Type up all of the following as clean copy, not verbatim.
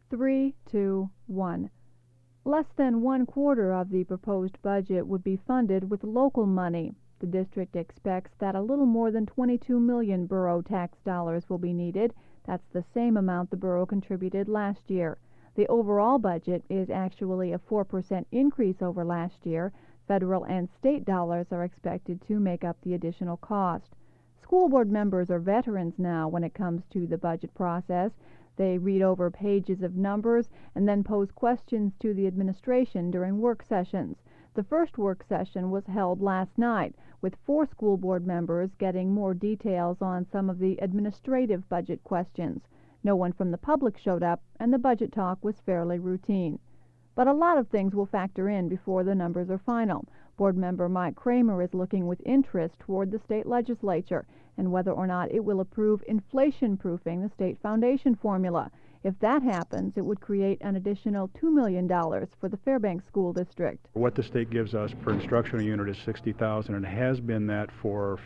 3, 2, 1. Less than 1/4 of the proposed budget would be funded with local money. The district expects that a little more than 22 million borough tax dollars will be needed. That's the same amount the borough contributed last year. The overall budget is actually a 4% increase over last year. Federal and state dollars are expected to make up the additional cost. School board members are veterans now when it comes to the budget process. They read over pages of numbers and then pose questions to the administration during work sessions. The first work session was held last night, with 4 school board members getting more details on some of the administrative budget questions. No one from the public showed up, and the budget talk was fairly routine. But a lot of things will factor in before the numbers are final. Board member Mike Kramer is looking with interest toward the state legislature and whether or not it will approve inflation-proofing the state foundation formula. If that happens, it would create an additional $2 million for the Fairbanks School District. What the state gives us per instructional unit is $60,000, and it has been that for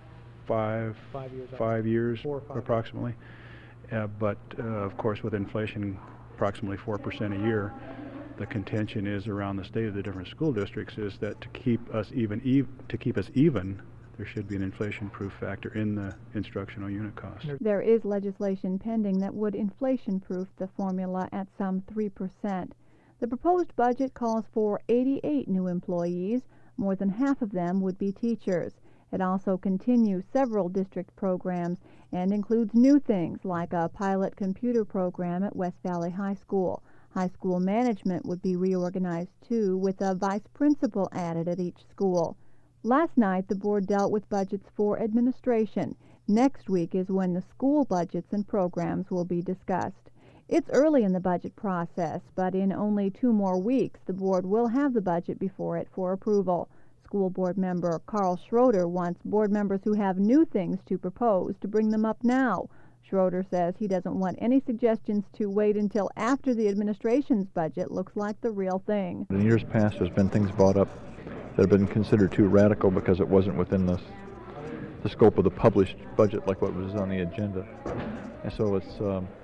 5 years 4 or 5 approximately. But of course, with inflation approximately 4% a year, the contention is around the state of the different school districts is that to keep us even, there should be an inflation-proof factor in the instructional unit cost. There is legislation pending that would inflation-proof the formula at some 3%. The proposed budget calls for 88 new employees. More than half of them would be teachers. It also continues several district programs and includes new things like a pilot computer program at West Valley High School. High school management would be reorganized too, with a vice principal added at each school. Last night, the board dealt with budgets for administration. Next week is when the school budgets and programs will be discussed. It's early in the budget process, but in only 2 more weeks, the board will have the budget before it for approval. School board member Carl Schroeder wants board members who have new things to propose to bring them up now. Schroeder says he doesn't want any suggestions to wait until after the administration's budget looks like the real thing. In years past, there's been things brought up that have been considered too radical because it wasn't within the scope of the published budget like what was on the agenda. And so it's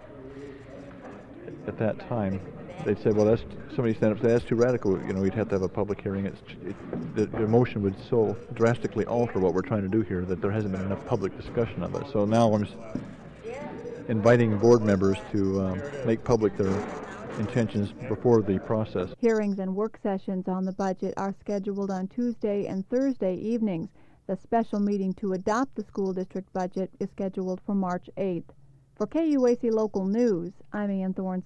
at that time they'd say, well, somebody stand up and say that's too radical. We'd have to have a public hearing. The motion would so drastically alter what we're trying to do here that there hasn't been enough public discussion of it. So now I'm just inviting board members to make public their intentions before the process. Hearings and work sessions on the budget are scheduled on Tuesday and Thursday evenings. The special meeting to adopt the school district budget is scheduled for March 8th. For KUAC Local News, I'm Ann Thorne.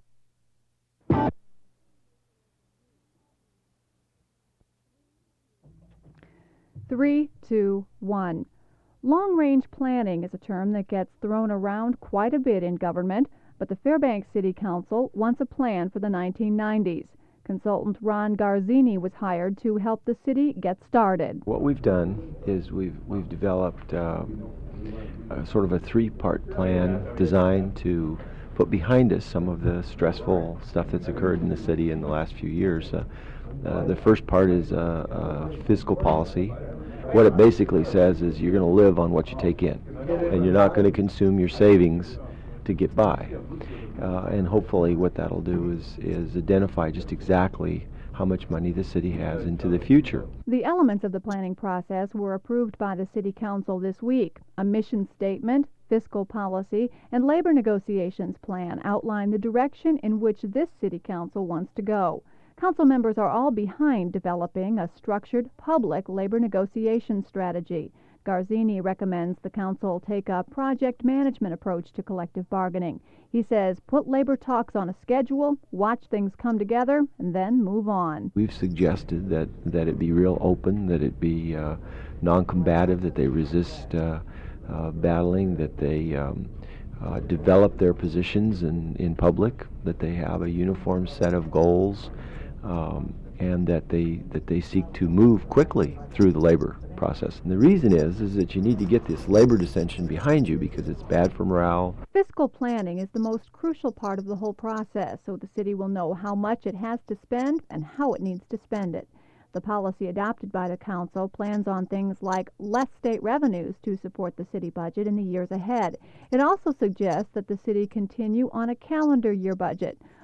Three, two, one. Long-range planning is a term that gets thrown around quite a bit in government, but the Fairbanks City Council wants a plan for the 1990s. Consultant Ron Garzini was hired to help the city get started. What we've done is we've developed sort of a 3-part plan designed to put behind us some of the stressful stuff that's occurred in the city in the last few years. The first part is fiscal policy. What it basically says is you're going to live on what you take in, and you're not going to consume your savings to get by. And hopefully what that'll do is identify just exactly how much money the city has into the future. The elements of the planning process were approved by the City Council this week. A mission statement, fiscal policy, and labor negotiations plan outline the direction in which this City Council wants to go. Council members are all behind developing a structured public labor negotiation strategy. Garzini recommends the council take a project management approach to collective bargaining. He says put labor talks on a schedule, watch things come together, and then move on. We've suggested that it be real open, that it be non-combative, that they resist battling, that they develop their positions in public, that they have a uniform set of goals, and that they seek to move quickly through the labor process. And the reason is that you need to get this labor dissension behind you because it's bad for morale. Fiscal planning is the most crucial part of the whole process, so the city will know how much it has to spend and how it needs to spend it. The policy adopted by the council plans on things like less state revenues to support the city budget in the years ahead. It also suggests that the city continue on a calendar year budget.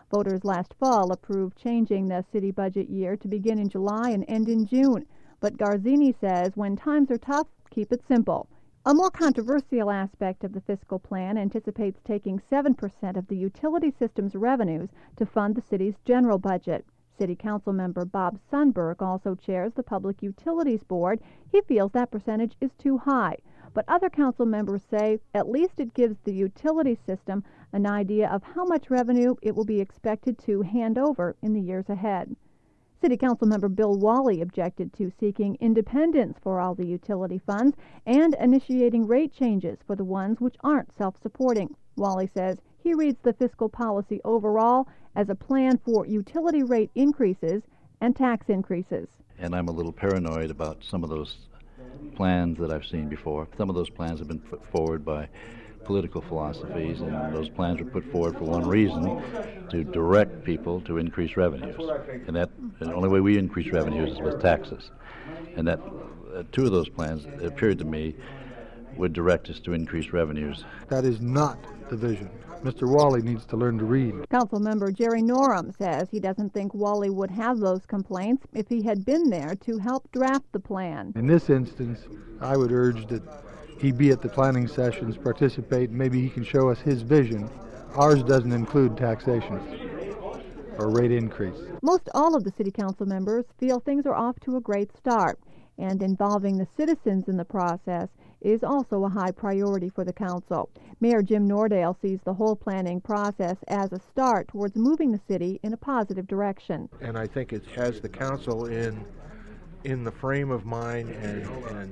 Voters last fall approved changing the city budget year to begin in July and end in June. But Garzini says when times are tough, keep it simple. A more controversial aspect of the fiscal plan anticipates taking 7% of the utility system's revenues to fund the city's general budget. City Council member Bob Sundberg also chairs the Public Utilities Board. He feels that percentage is too high. But other council members say at least it gives the utility system an idea of how much revenue it will be expected to hand over in the years ahead. City Council member Bill Wally objected to seeking independence for all the utility funds and initiating rate changes for the ones which aren't self-supporting. Wally says he reads the fiscal policy overall as a plan for utility rate increases and tax increases. And I'm a little paranoid about some of those plans that I've seen before. Some of those plans have been put forward by political philosophies, and those plans were put forward for one reason, to direct people to increase revenues. And the only way we increase revenues is with taxes. And that two of those plans, it appeared to me, would direct us to increase revenues. That is not the vision. Mr. Wally needs to learn to read. Councilmember Jerry Norum says he doesn't think Wally would have those complaints if he had been there to help draft the plan. In this instance, I would urge that he be at the planning sessions, participate, and maybe he can show us his vision. Ours doesn't include taxation or rate increase. Most all of the city council members feel things are off to a great start, and involving the citizens in the process is also a high priority for the council. Mayor Jim Nordale sees the whole planning process as a start towards moving the city in a positive direction. And I think it has the council in the frame of mind and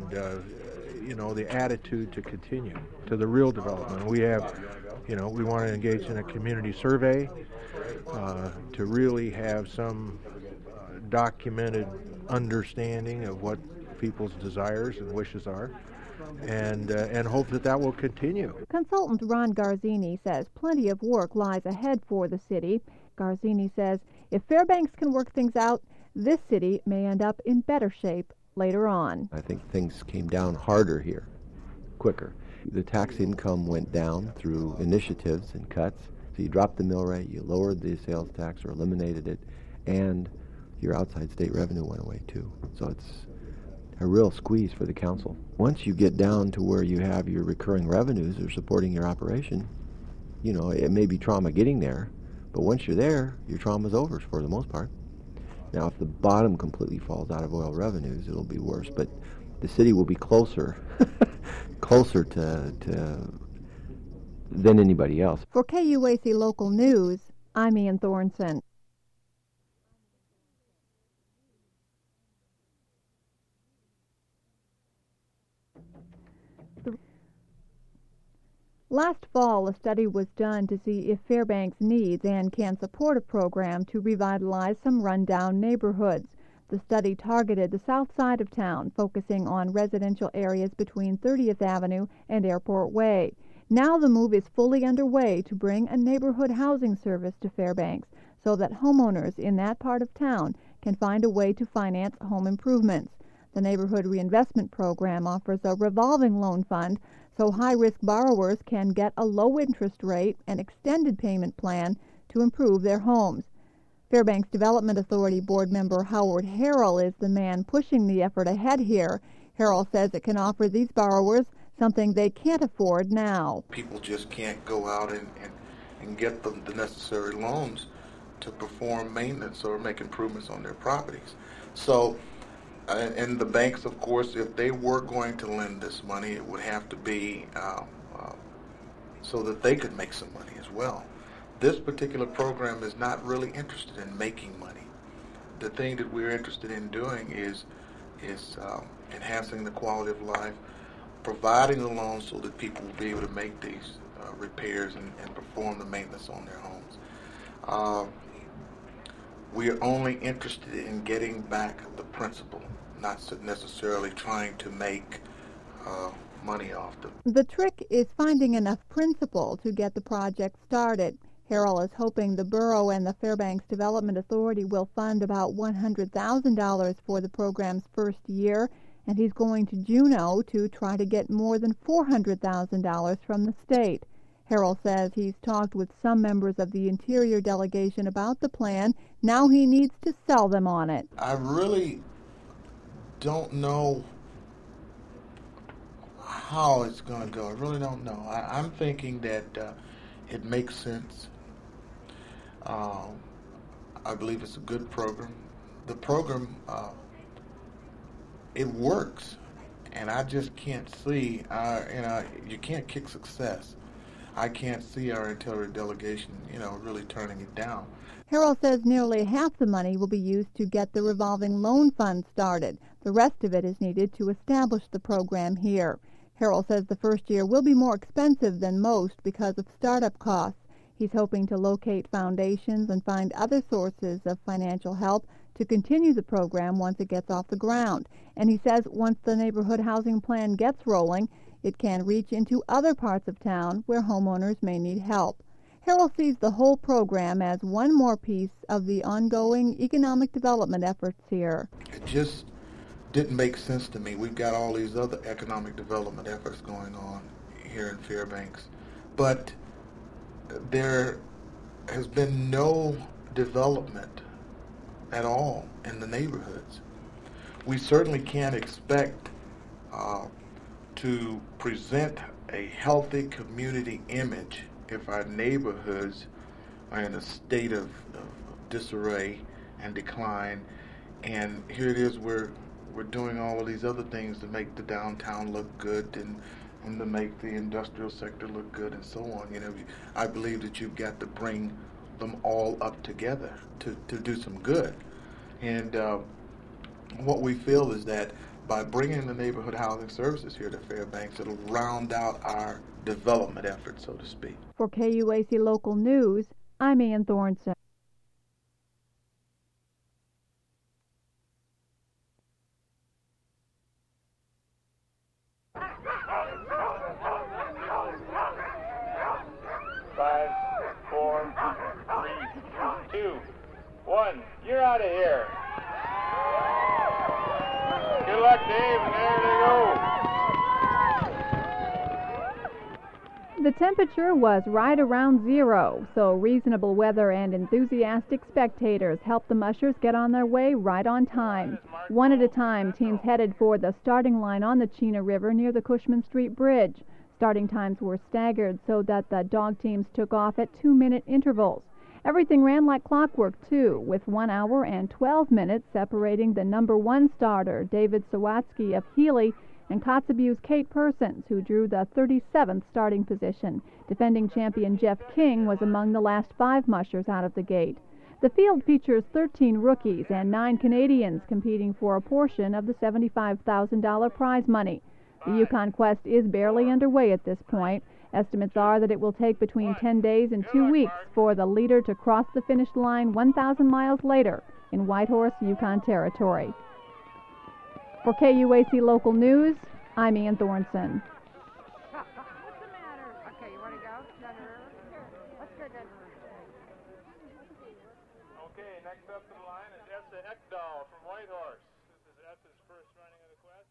the attitude to continue to the real development. We have, we want to engage in a community survey to really have some documented understanding of what people's desires and wishes are, and hope that will continue. Consultant Ron Garzini says plenty of work lies ahead for the city. Garzini says if Fairbanks can work things out, this city may end up in better shape later on. I think things came down harder here, quicker. The tax income went down through initiatives and cuts. So you dropped the mill rate, you lowered the sales tax or eliminated it, and your outside state revenue went away too. So it's a real squeeze for the council. Once you get down to where you have your recurring revenues that are supporting your operation, it may be trauma getting there, but once you're there, your trauma's over for the most part. Now, if the bottom completely falls out of oil revenues, it'll be worse, but the city will be closer to than anybody else. For KUAC Local News, I'm Ian Thornton. Last fall, a study was done to see if Fairbanks needs and can support a program to revitalize some rundown neighborhoods. The study targeted the south side of town, focusing on residential areas between 30th Avenue and Airport Way. Now the move is fully underway to bring a neighborhood housing service to Fairbanks so that homeowners in that part of town can find a way to finance home improvements. The Neighborhood Reinvestment Program offers a revolving loan fund so high-risk borrowers can get a low-interest rate and extended payment plan to improve their homes. Fairbanks Development Authority board member Howard Harrell is the man pushing the effort ahead here. Harrell says it can offer these borrowers something they can't afford now. People just can't go out and get them the necessary loans to perform maintenance or make improvements on their properties. So, and the banks, of course, if they were going to lend this money, it would have to be so that they could make some money as well. This particular program is not really interested in making money. The thing that we're interested in doing is enhancing the quality of life, providing the loans so that people will be able to make these repairs and perform the maintenance on their homes. We are only interested in getting back the principal, not necessarily trying to make money off them. The trick is finding enough principal to get the project started. Harrell is hoping the borough and the Fairbanks Development Authority will fund about $100,000 for the program's first year, and he's going to Juneau to try to get more than $400,000 from the state. Harrell says he's talked with some members of the Interior delegation about the plan. Now he needs to sell them on it. I really don't know how it's going to go. I really don't know. I'm thinking that it makes sense. I believe it's a good program. The program, it works, and I just can't see, you can't kick success. I can't see our Interior delegation, really turning it down. Harrell says nearly half the money will be used to get the revolving loan fund started. The rest of it is needed to establish the program here. Harrell says the first year will be more expensive than most because of startup costs. He's hoping to locate foundations and find other sources of financial help to continue the program once it gets off the ground. And he says once the neighborhood housing plan gets rolling, it can reach into other parts of town where homeowners may need help. Harrell sees the whole program as one more piece of the ongoing economic development efforts here. It just didn't make sense to me. We've got all these other economic development efforts going on here in Fairbanks, but there has been no development at all in the neighborhoods. We certainly can't expect to present a healthy community image if our neighborhoods are in a state of disarray and decline. And here it is, we're doing all of these other things to make the downtown look good and to make the industrial sector look good and so on. I believe that you've got to bring them all up together to do some good. And what we feel is that by bringing the neighborhood housing services here to Fairbanks, it'll round out our development efforts, so to speak. For KUAC Local News, I'm Ann Thornton. Five, four, 3, 2, 1. You're out of here. Good luck, Dave, and there they go. The temperature was right around 0, so reasonable weather and enthusiastic spectators helped the mushers get on their way right on time. One at a time, teams headed for the starting line on the Chena River near the Cushman Street Bridge. Starting times were staggered so that the dog teams took off at 2-minute intervals. Everything ran like clockwork, too, with 1 hour and 12 minutes separating the number 1 starter, David Sawatsky of Healy, and Kotzebue's Kate Persons, who drew the 37th starting position. Defending champion Jeff King was among the last 5 mushers out of the gate. The field features 13 rookies and 9 Canadians competing for a portion of the $75,000 prize money. The Yukon Quest is barely underway at this point. Estimates are that it will take between 10 days and 2 weeks for the leader to cross the finish line 1,000 miles later in Whitehorse, Yukon Territory. For KUAC Local News, I'm Ann Thornton. What's the matter? Okay, you want to go? Down the river? Sure. Let's go down the river. Okay, next up to the line is Essa Ekdahl from Whitehorse. This is Essa's first running of the Quest.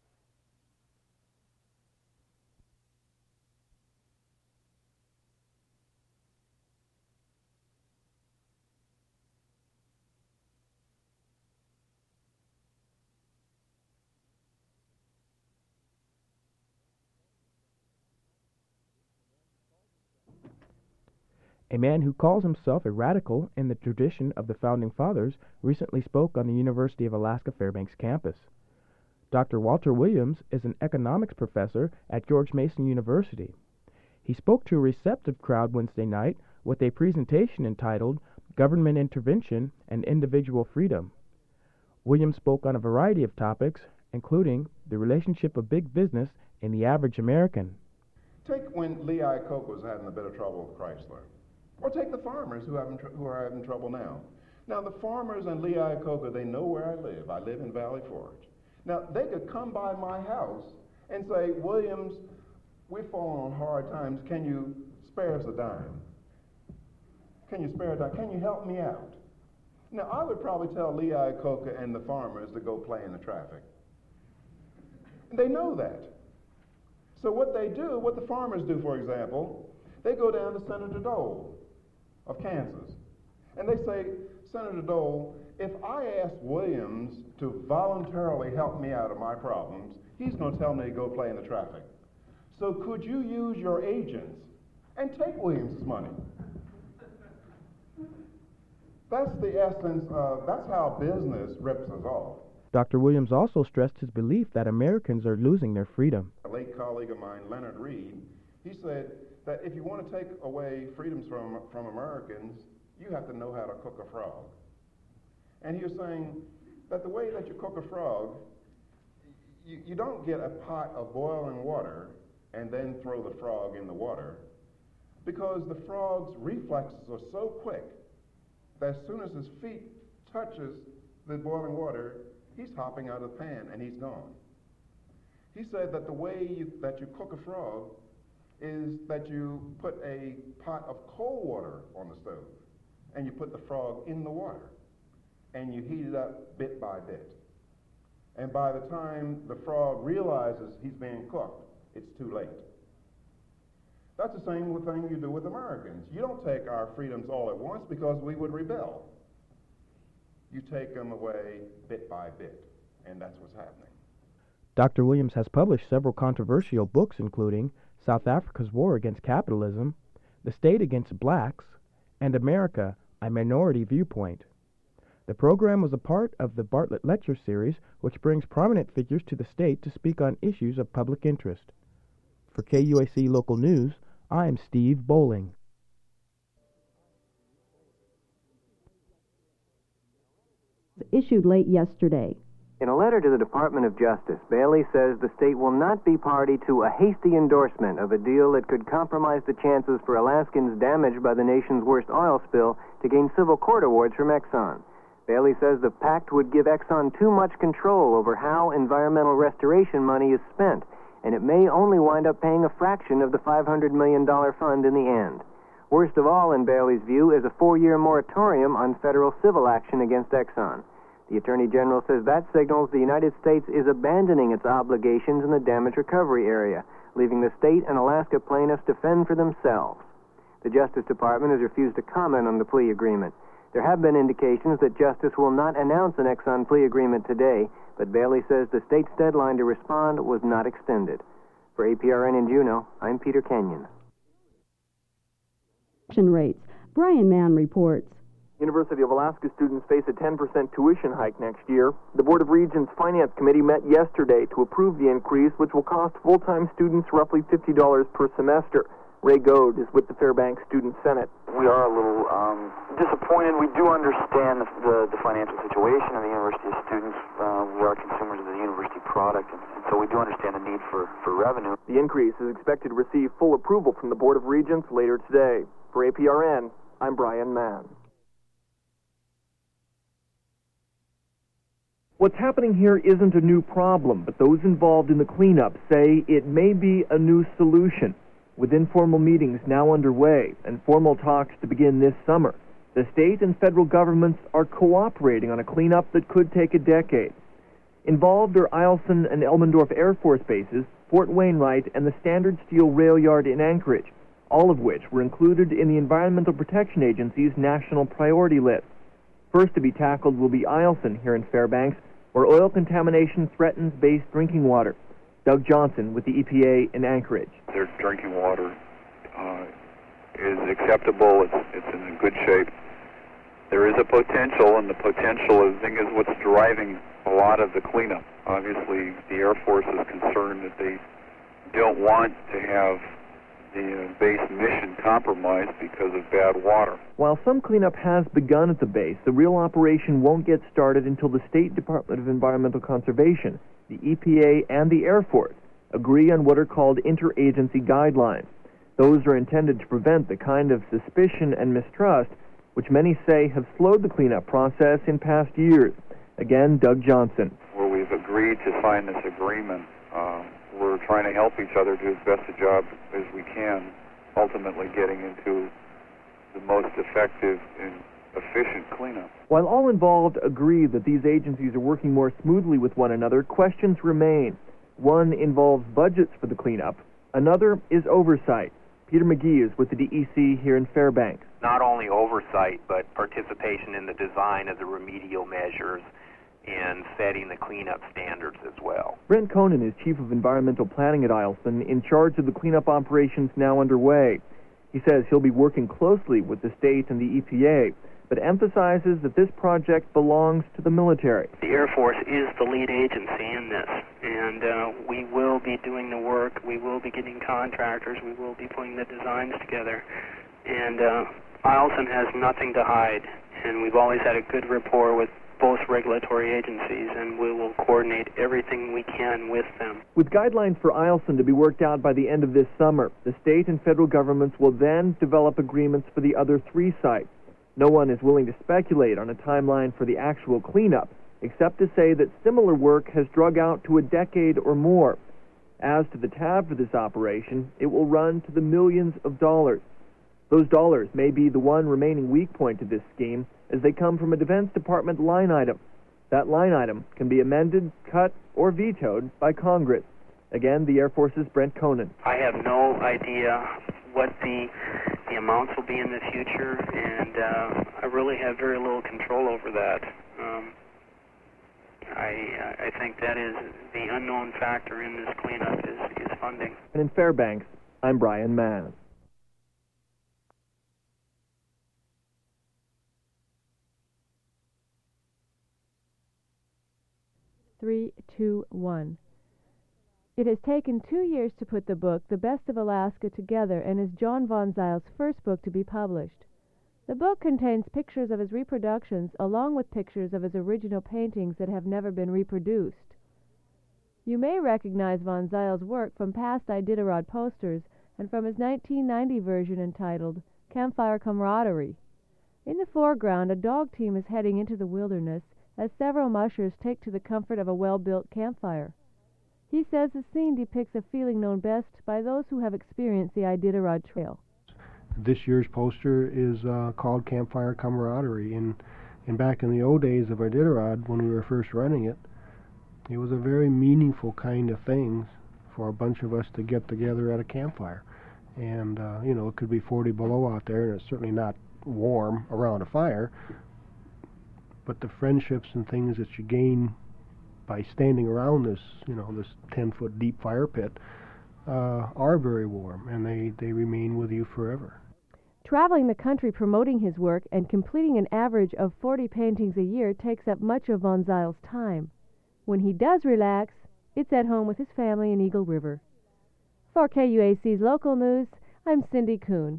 A man who calls himself a radical in the tradition of the Founding Fathers recently spoke on the University of Alaska Fairbanks campus. Dr. Walter Williams is an economics professor at George Mason University. He spoke to a receptive crowd Wednesday night with a presentation entitled Government Intervention and Individual Freedom. Williams spoke on a variety of topics, including the relationship of big business and the average American. Take when Lee Iacocca was having a bit of trouble with Chrysler. Or take the farmers who are having trouble now. Now, the farmers in Lee Iacocca, they know where I live. I live in Valley Forge. Now, they could come by my house and say, Williams, we're falling on hard times. Can you spare us a dime? Can you spare a dime? Can you help me out? Now, I would probably tell Lee Iacocca and the farmers to go play in the traffic. They know that. So what they do, what the farmers do, for example, They go down to Senator Dole of Kansas, and they say, Senator Dole, if I ask Williams to voluntarily help me out of my problems, he's going to tell me to go play in the traffic. So could you use your agents and take Williams' money? That's the essence of, that's how business rips us off. Dr. Williams also stressed his belief that Americans are losing their freedom. A late colleague of mine, Leonard Reed, he said that if you want to take away freedoms from Americans, you have to know how to cook a frog. And he was saying that the way that you cook a frog, you don't get a pot of boiling water and then throw the frog in the water, because the frog's reflexes are so quick that as soon as his feet touches the boiling water, he's hopping out of the pan and he's gone. He said that the way that you cook a frog is that you put a pot of cold water on the stove and you put the frog in the water and you heat it up bit by bit. And by the time the frog realizes he's being cooked, it's too late. That's the same thing you do with Americans. You don't take our freedoms all at once because we would rebel. You take them away bit by bit, and that's what's happening. Dr. Williams has published several controversial books, including South Africa's War Against Capitalism, The State Against Blacks, and America, A Minority Viewpoint. The program was a part of the Bartlett Lecture Series, which brings prominent figures to the state to speak on issues of public interest. For KUAC Local News, I'm Steve Bowling. Issued late yesterday. In a letter to the Department of Justice, Bailey says the state will not be party to a hasty endorsement of a deal that could compromise the chances for Alaskans damaged by the nation's worst oil spill to gain civil court awards from Exxon. Bailey says the pact would give Exxon too much control over how environmental restoration money is spent, and it may only wind up paying a fraction of the $500 million fund in the end. Worst of all, in Bailey's view, is a 4-year moratorium on federal civil action against Exxon. The Attorney General says that signals the United States is abandoning its obligations in the damage recovery area, leaving the state and Alaska plaintiffs to fend for themselves. The Justice Department has refused to comment on the plea agreement. There have been indications that Justice will not announce an Exxon plea agreement today, but Bailey says the state's deadline to respond was not extended. For APRN in Juneau, I'm Peter Kenyon. Rates. Brian Mann reports. University of Alaska students face a 10% tuition hike next year. The Board of Regents Finance Committee met yesterday to approve the increase, which will cost full-time students roughly $50 per semester. Ray Goad is with the Fairbanks Student Senate. We are a little disappointed. We do understand the financial situation of the university students. We are consumers of the university product, and so we do understand the need for revenue. The increase is expected to receive full approval from the Board of Regents later today. For APRN, I'm Brian Mann. What's happening here isn't a new problem, but those involved in the cleanup say it may be a new solution. With informal meetings now underway and formal talks to begin this summer, the state and federal governments are cooperating on a cleanup that could take a decade. Involved are Eielson and Elmendorf Air Force bases, Fort Wainwright, and the Standard Steel Rail Yard in Anchorage, all of which were included in the Environmental Protection Agency's national priority list. First to be tackled will be Eielson here in Fairbanks, where oil contamination threatens base drinking water. Doug Johnson with the EPA in Anchorage. Their drinking water is acceptable. It's in good shape. There is a potential, and the potential, I think, is what's driving a lot of the cleanup. Obviously, the Air Force is concerned that they don't want to have the base mission compromised because of bad water. While some cleanup has begun at the base, the real operation won't get started until the State Department of Environmental Conservation, the EPA, and the Air Force agree on what are called interagency guidelines. Those are intended to prevent the kind of suspicion and mistrust which many say have slowed the cleanup process in past years. Again, Doug Johnson. Where we've agreed to sign this agreement, we're trying to help each other do as best a job as we can, ultimately getting into the most effective and efficient cleanup. While all involved agree that these agencies are working more smoothly with one another, questions remain. One involves budgets for the cleanup. Another is oversight. Peter McGee is with the DEC here in Fairbanks. Not only oversight, but participation in the design of the remedial measures and setting the cleanup standards as well. Brent Conan is Chief of Environmental Planning at Eielson, in charge of the cleanup operations now underway. He says he'll be working closely with the state and the EPA, but emphasizes that this project belongs to the military. The Air Force is the lead agency in this, and we will be doing the work, we will be getting contractors, we will be putting the designs together, and Eielson has nothing to hide, and we've always had a good rapport with both regulatory agencies, and we will coordinate everything we can with them. With guidelines for Eielson to be worked out by the end of this summer, the state and federal governments will then develop agreements for the other 3 sites. No one is willing to speculate on a timeline for the actual cleanup, except to say that similar work has drug out to a decade or more. As to the tab for this operation, it will run to the millions of dollars. Those dollars may be the one remaining weak point to this scheme, as they come from a Defense Department line item. That line item can be amended, cut, or vetoed by Congress. Again, the Air Force's Brent Conan. I have no idea what the amounts will be in the future, and I really have very little control over that. I think that is the unknown factor in this cleanup is funding. And in Fairbanks, I'm Brian Mann. Three, two, one. It has taken 2 years to put the book, The Best of Alaska, together, and is John Von Zyle's first book to be published. The book contains pictures of his reproductions, along with pictures of his original paintings that have never been reproduced. You may recognize Von Zyle's work from past Iditarod posters and from his 1990 version entitled Campfire Camaraderie. In the foreground, a dog team is heading into the wilderness as several mushers take to the comfort of a well-built campfire. He says the scene depicts a feeling known best by those who have experienced the Iditarod Trail. This year's poster is called Campfire Camaraderie, and back in the old days of Iditarod, when we were first running it, it was a very meaningful kind of thing for a bunch of us to get together at a campfire. And, it could be 40 below out there, and it's certainly not warm around a fire, but the friendships and things that you gain by standing around this, this 10-foot deep fire pit, are very warm, and they remain with you forever. Traveling the country promoting his work and completing an average of 40 paintings a year takes up much of Von Zyle's time. When he does relax, it's at home with his family in Eagle River. For KUAC's Local News, I'm Cindy Kuhn.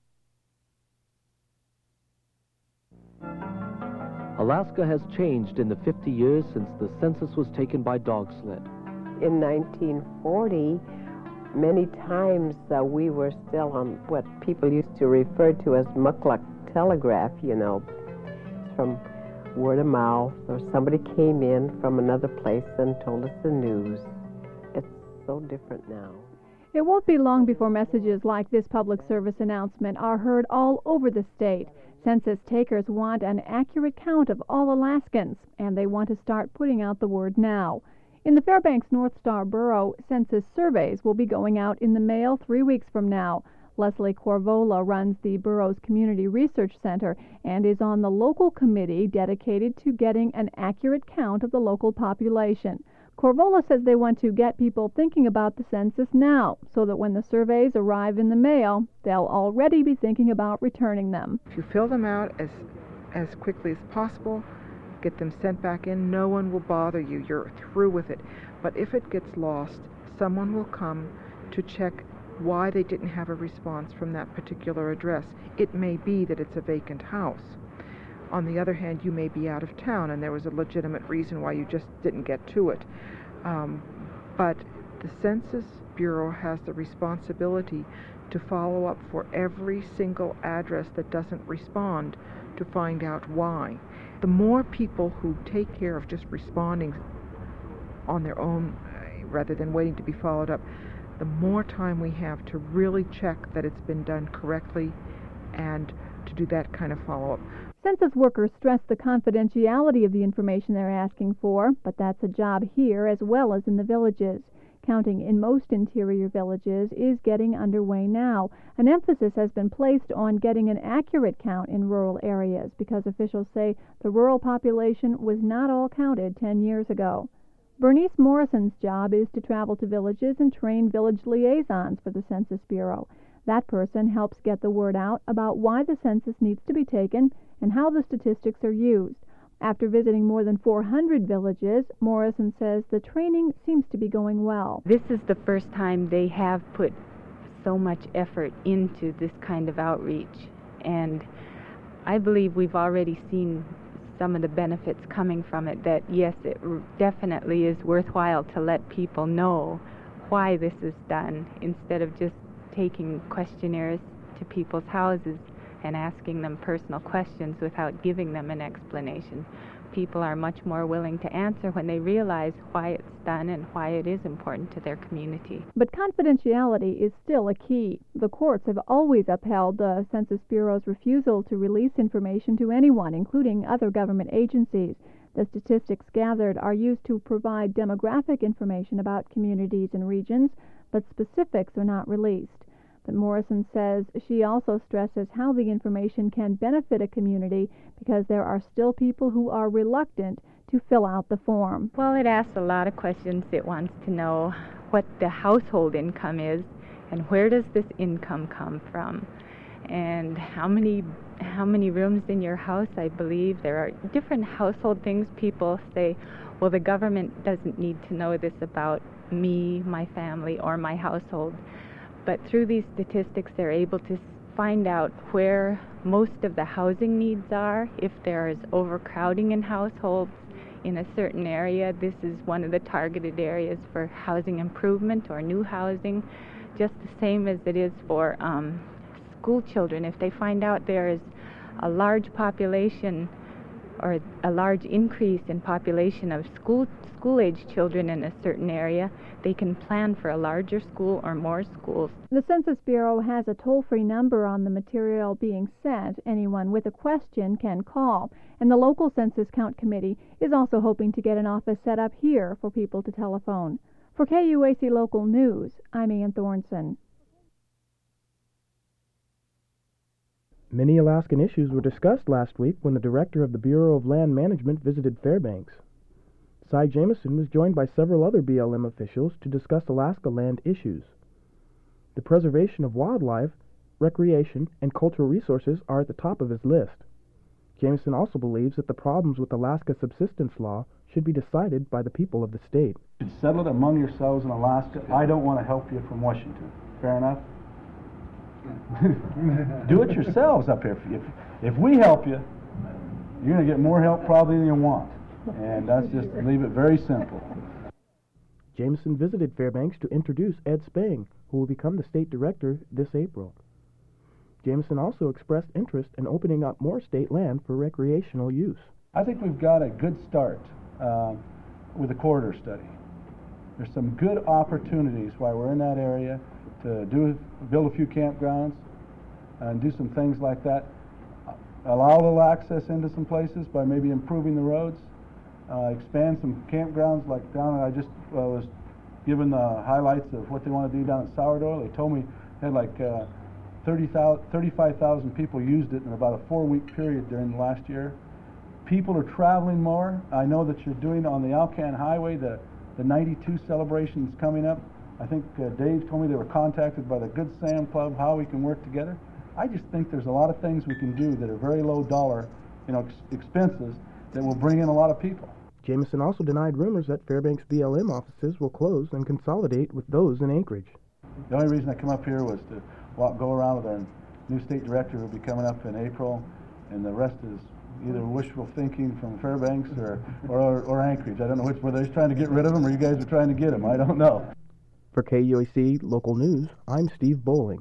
Alaska has changed in the 50 years since the census was taken by dog sled. In 1940, many times we were still on what people used to refer to as mukluk telegraph, from word of mouth, or somebody came in from another place and told us the news. It's so different now. It won't be long before messages like this public service announcement are heard all over the state. Census takers want an accurate count of all Alaskans, and they want to start putting out the word now. In the Fairbanks North Star Borough, census surveys will be going out in the mail 3 weeks from now. Leslie Corvola runs the borough's Community Research Center and is on the local committee dedicated to getting an accurate count of the local population. Corvola says they want to get people thinking about the census now, so that when the surveys arrive in the mail, they'll already be thinking about returning them. If you fill them out as quickly as possible, get them sent back in, no one will bother you. You're through with it. But if it gets lost, someone will come to check why they didn't have a response from that particular address. It may be that it's a vacant house. On the other hand, you may be out of town and there was a legitimate reason why you just didn't get to it. But the Census Bureau has the responsibility to follow up for every single address that doesn't respond to find out why. The more people who take care of just responding on their own rather than waiting to be followed up, the more time we have to really check that it's been done correctly and to do that kind of follow-up. Census workers stress the confidentiality of the information they're asking for, but that's a job here as well as in the villages. Counting in most interior villages is getting underway now. An emphasis has been placed on getting an accurate count in rural areas because officials say the rural population was not all counted 10 years ago. Bernice Morrison's job is to travel to villages and train village liaisons for the Census Bureau. That person helps get the word out about why the census needs to be taken and how the statistics are used. After visiting more than 400 villages, Morrison says the training seems to be going well. This is the first time they have put so much effort into this kind of outreach, and I believe we've already seen some of the benefits coming from it, that yes, it definitely is worthwhile to let people know why this is done instead of just taking questionnaires to people's houses and asking them personal questions without giving them an explanation. People are much more willing to answer when they realize why it's done and why it is important to their community. But confidentiality is still a key. The courts have always upheld the Census Bureau's refusal to release information to anyone, including other government agencies. The statistics gathered are used to provide demographic information about communities and regions, but specifics are not released. But Morrison says she also stresses how the information can benefit a community because there are still people who are reluctant to fill out the form. Well, it asks a lot of questions. It wants to know what the household income is and where does this income come from and how many rooms in your house. I believe there are different household things. People say, well, the government doesn't need to know this about me, my family, or my household. But through these statistics, they're able to find out where most of the housing needs are. If there is overcrowding in households in a certain area, this is one of the targeted areas for housing improvement or new housing, just the same as it is for school children. If they find out there is a large population or a large increase in population of school-age children in a certain area, they can plan for a larger school or more schools. The Census Bureau has a toll-free number on the material being sent. Anyone with a question can call. And the local Census Count Committee is also hoping to get an office set up here for people to telephone. For KUAC Local News, I'm Ann Thornson. Many Alaskan issues were discussed last week when the director of the Bureau of Land Management visited Fairbanks. Cy Jamison was joined by several other BLM officials to discuss Alaska land issues. The preservation of wildlife, recreation, and cultural resources are at the top of his list. Jamison also believes that the problems with Alaska's subsistence law should be decided by the people of the state. You should settle it among yourselves in Alaska. I don't want to help you from Washington. Fair enough? Do it yourselves up here. If we help you, you're going to get more help probably than you want. And that's just leave it very simple. Jamison visited Fairbanks to introduce Ed Spang, who will become the state director this April. Jamison also expressed interest in opening up more state land for recreational use. I think we've got a good start with the corridor study. There's some good opportunities while we're in that area to build a few campgrounds and do some things like that. Allow a little access into some places by maybe improving the roads. Expand some campgrounds like down. I just was given the highlights of what they want to do down at Sourdough. They told me they had like 35,000 people used it in about a 4-week period during the last year. People are traveling more. I know that you're doing on the Alcan Highway the 92 celebration is coming up. I think Dave told me they were contacted by the Good Sam Club, how we can work together. I just think there's a lot of things we can do that are very low dollar, expenses that will bring in a lot of people. Jamison also denied rumors that Fairbanks BLM offices will close and consolidate with those in Anchorage. The only reason I come up here was to go around with our new state director who will be coming up in April, and the rest is either wishful thinking from Fairbanks or Anchorage. I don't know which, whether they're trying to get rid of them or you guys are trying to get them. I don't know. For KUAC Local News, I'm Steve Bowling.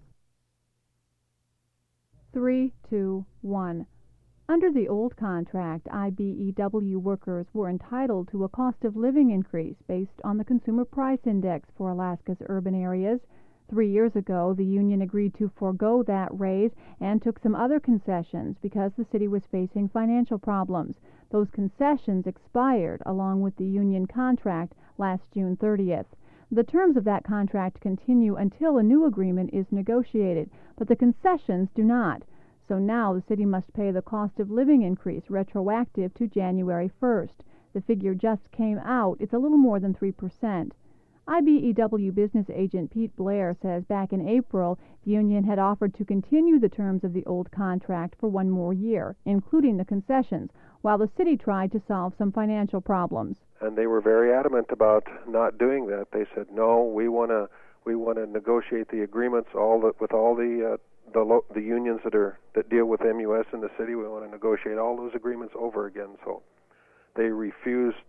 3, 2, 1. Under the old contract, IBEW workers were entitled to a cost of living increase based on the Consumer Price Index for Alaska's urban areas. 3 years ago, the union agreed to forego that raise and took some other concessions because the city was facing financial problems. Those concessions expired along with the union contract last June 30th. The terms of that contract continue until a new agreement is negotiated, but the concessions do not. So now the city must pay the cost of living increase retroactive to January 1st. The figure just came out. It's a little more than 3%. IBEW business agent Pete Blair says back in April, the union had offered to continue the terms of the old contract for one more year, including the concessions, while the city tried to solve some financial problems. And they were very adamant about not doing that. They said, no, we want to negotiate the agreements with all the unions that deal with MUS in the city. We want to negotiate all those agreements over again. So they refused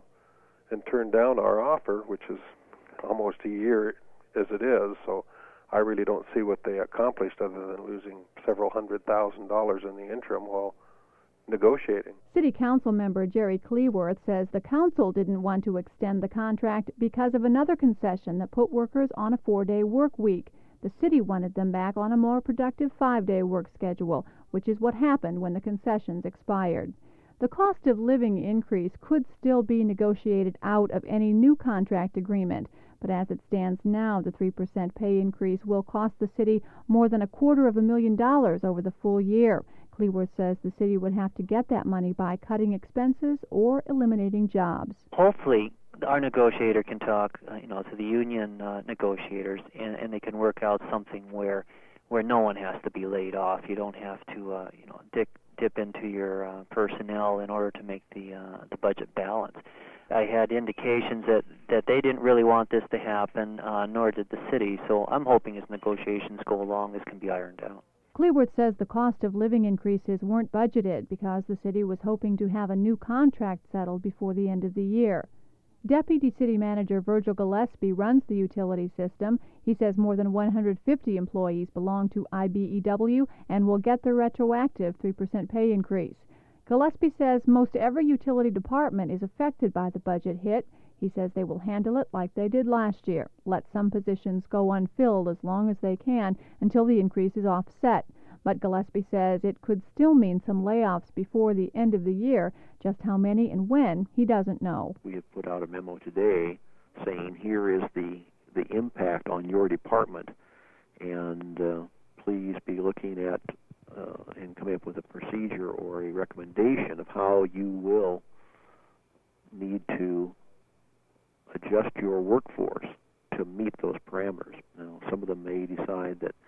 and turned down our offer, which is almost a year as it is. So I really don't see what they accomplished other than losing several $100,000 in the interim while negotiating. City Council member Jerry Cleworth says the council didn't want to extend the contract because of another concession that put workers on a 4-day work week. The city wanted them back on a more productive 5-day work schedule, which is what happened when the concessions expired. The cost of living increase could still be negotiated out of any new contract agreement, but as it stands now, the 3% pay increase will cost the city more than $250,000 over the full year. Cleworth says the city would have to get that money by cutting expenses or eliminating jobs. Hopefully, our negotiator can talk, to the union negotiators, and they can work out something where no one has to be laid off. You don't have to, dip into your personnel in order to make the budget balance. I had indications that they didn't really want this to happen, nor did the city. So I'm hoping as negotiations go along, this can be ironed out. Cleworth says the cost of living increases weren't budgeted because the city was hoping to have a new contract settled before the end of the year. Deputy City Manager Virgil Gillespie runs the utility system. He says more than 150 employees belong to IBEW and will get the retroactive 3% pay increase. Gillespie says most every utility department is affected by the budget hit. He says they will handle it like they did last year, let some positions go unfilled as long as they can until the increase is offset. But Gillespie says it could still mean some layoffs before the end of the year. Just how many and when, he doesn't know. We have put out a memo today saying here is the impact on your department, and please be looking at and coming up with a procedure or a recommendation of how you will need to adjust your workforce to meet those parameters. Now, some of them may decide that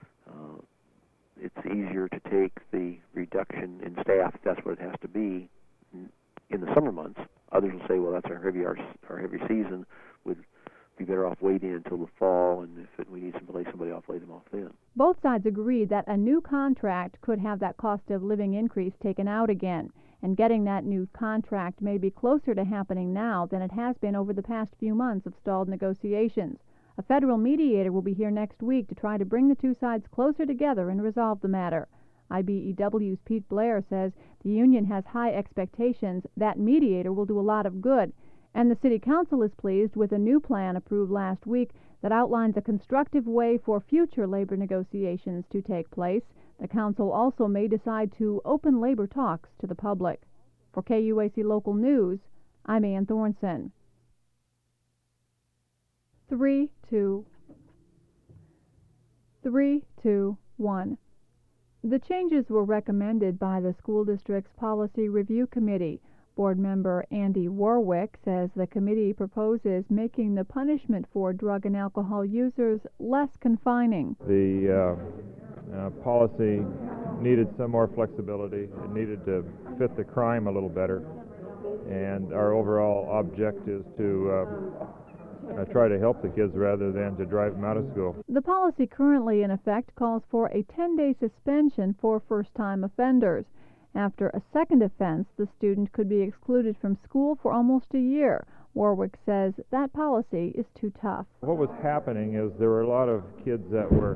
it's easier to take the reduction in staff, if that's what it has to be, in the summer months. Others will say, well, that's our heavy season. Would be better off waiting until the fall, and if we need to lay somebody off, lay them off then. Both sides agreed that a new contract could have that cost of living increase taken out again, and getting that new contract may be closer to happening now than it has been over the past few months of stalled negotiations. A federal mediator will be here next week to try to bring the two sides closer together and resolve the matter. IBEW's Pete Blair says the union has high expectations that mediator will do a lot of good, and the City Council is pleased with a new plan approved last week that outlines a constructive way for future labor negotiations to take place. The Council also may decide to open labor talks to the public. For KUAC Local News, I'm Ann Thornson. 3, 2, 1. The changes were recommended by the school district's Policy Review Committee. Board member Andy Warwick says the committee proposes making the punishment for drug and alcohol users less confining. The policy needed some more flexibility. It needed to fit the crime a little better. And our overall object is to try to help the kids rather than to drive them out of school. The policy currently in effect calls for a 10-day suspension for first-time offenders. After a second offense, the student could be excluded from school for almost a year. Warwick says that policy is too tough. What was happening is there were a lot of kids that were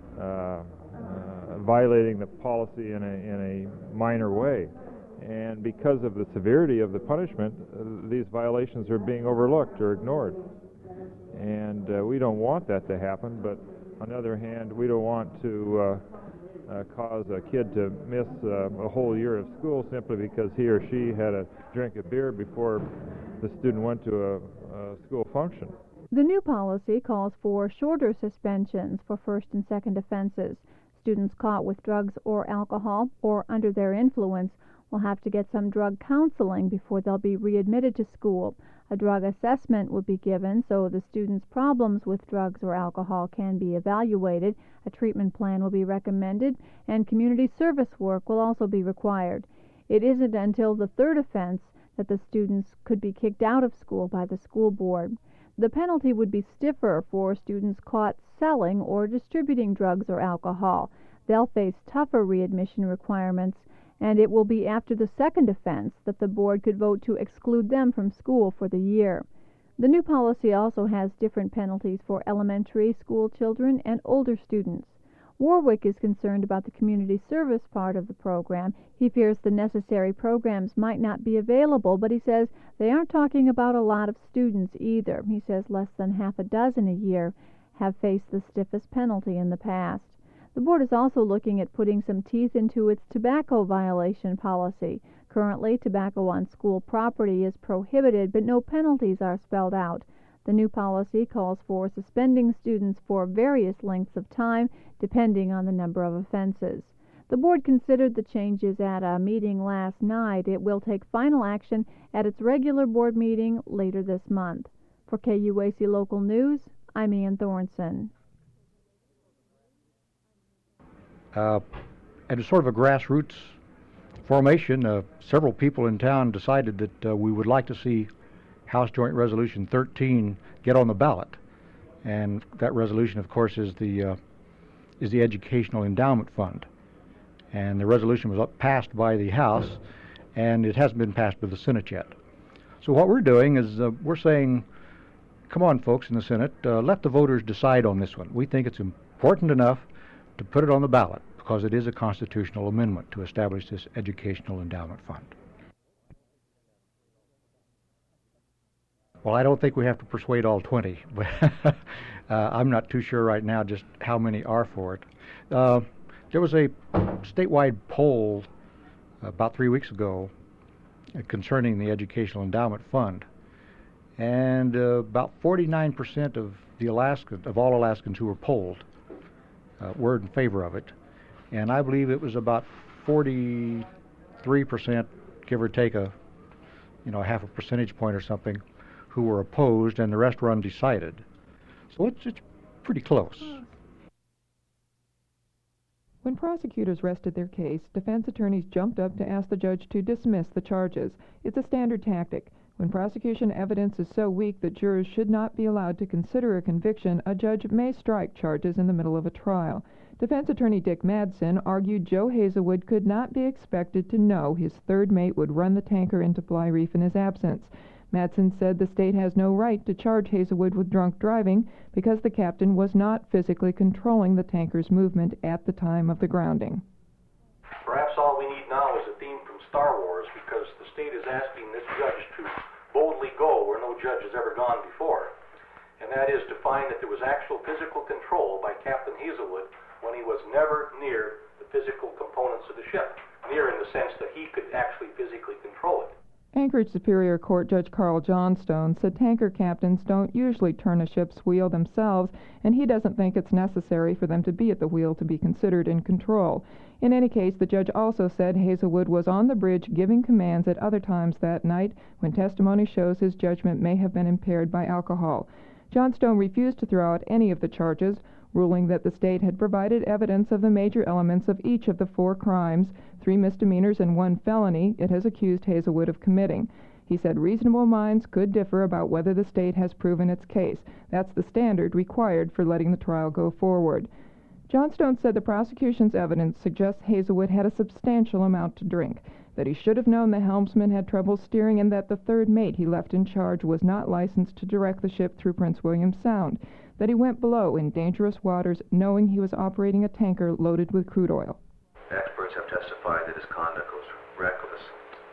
violating the policy in a minor way. And because of the severity of the punishment, these violations are being overlooked or ignored. And we don't want that to happen, but on the other hand, we don't want to cause a kid to miss a whole year of school simply because he or she had a drink of beer before the student went to a school function. The new policy calls for shorter suspensions for first and second offenses. Students caught with drugs or alcohol or under their influence will have to get some drug counseling before they'll be readmitted to school. A drug assessment would be given so the student's problems with drugs or alcohol can be evaluated. A treatment plan will be recommended, and community service work will also be required. It isn't until the third offense that the students could be kicked out of school by the school board. The penalty would be stiffer for students caught selling or distributing drugs or alcohol. They'll face tougher readmission requirements, and it will be after the second offense that the board could vote to exclude them from school for the year. The new policy also has different penalties for elementary school children and older students. Warwick is concerned about the community service part of the program. He fears the necessary programs might not be available, but he says they aren't talking about a lot of students either. He says less than half a dozen a year have faced the stiffest penalty in the past. The board is also looking at putting some teeth into its tobacco violation policy. Currently, tobacco on school property is prohibited, but no penalties are spelled out. The new policy calls for suspending students for various lengths of time, depending on the number of offenses. The board considered the changes at a meeting last night. It will take final action at its regular board meeting later this month. For KUAC Local News, I'm Ann Thornson. At a sort of a grassroots formation, several people in town decided that we would like to see House Joint Resolution 13 get on the ballot. And that resolution, of course, is the Educational Endowment Fund. And the resolution was passed by the House, and it hasn't been passed by the Senate yet. So what we're doing is we're saying, come on, folks in the Senate, let the voters decide on this one. We think it's important enough to put it on the ballot because it is a constitutional amendment to establish this Educational Endowment Fund. Well, I don't think we have to persuade all 20, but I'm not too sure right now just how many are for it. There was a statewide poll about 3 weeks ago concerning the Educational Endowment Fund, and about 49% of all Alaskans who were polled were in favor of it, and I believe it was about 43%, give or take a half a percentage point or something, who were opposed, and the rest were undecided. So it's pretty close. When prosecutors rested their case, defense attorneys jumped up to ask the judge to dismiss the charges. It's a standard tactic. When prosecution evidence is so weak that jurors should not be allowed to consider a conviction, a judge may strike charges in the middle of a trial. Defense attorney Dick Madsen argued Joe Hazelwood could not be expected to know his third mate would run the tanker into Bly Reef in his absence. Madsen said the state has no right to charge Hazelwood with drunk driving because the captain was not physically controlling the tanker's movement at the time of the grounding. Perhaps all we need now is a theme from Star Wars, because the state is asking this judge to boldly go where no judge has ever gone before, and that is to find that there was actual physical control by Captain Hazelwood when he was never near the physical components of the ship, near in the sense that he could actually physically control it. Anchorage Superior Court Judge Carl Johnstone said tanker captains don't usually turn a ship's wheel themselves, and he doesn't think it's necessary for them to be at the wheel to be considered in control. In any case, the judge also said Hazelwood was on the bridge giving commands at other times that night when testimony shows his judgment may have been impaired by alcohol. Johnstone refused to throw out any of the charges, ruling that the state had provided evidence of the major elements of each of the 4 crimes, 3 misdemeanors and 1 felony, it has accused Hazelwood of committing. He said reasonable minds could differ about whether the state has proven its case. That's the standard required for letting the trial go forward. Johnstone said the prosecution's evidence suggests Hazelwood had a substantial amount to drink, that he should have known the helmsman had trouble steering, and that the third mate he left in charge was not licensed to direct the ship through Prince William Sound, that he went below in dangerous waters knowing he was operating a tanker loaded with crude oil. Experts have testified that his conduct was reckless,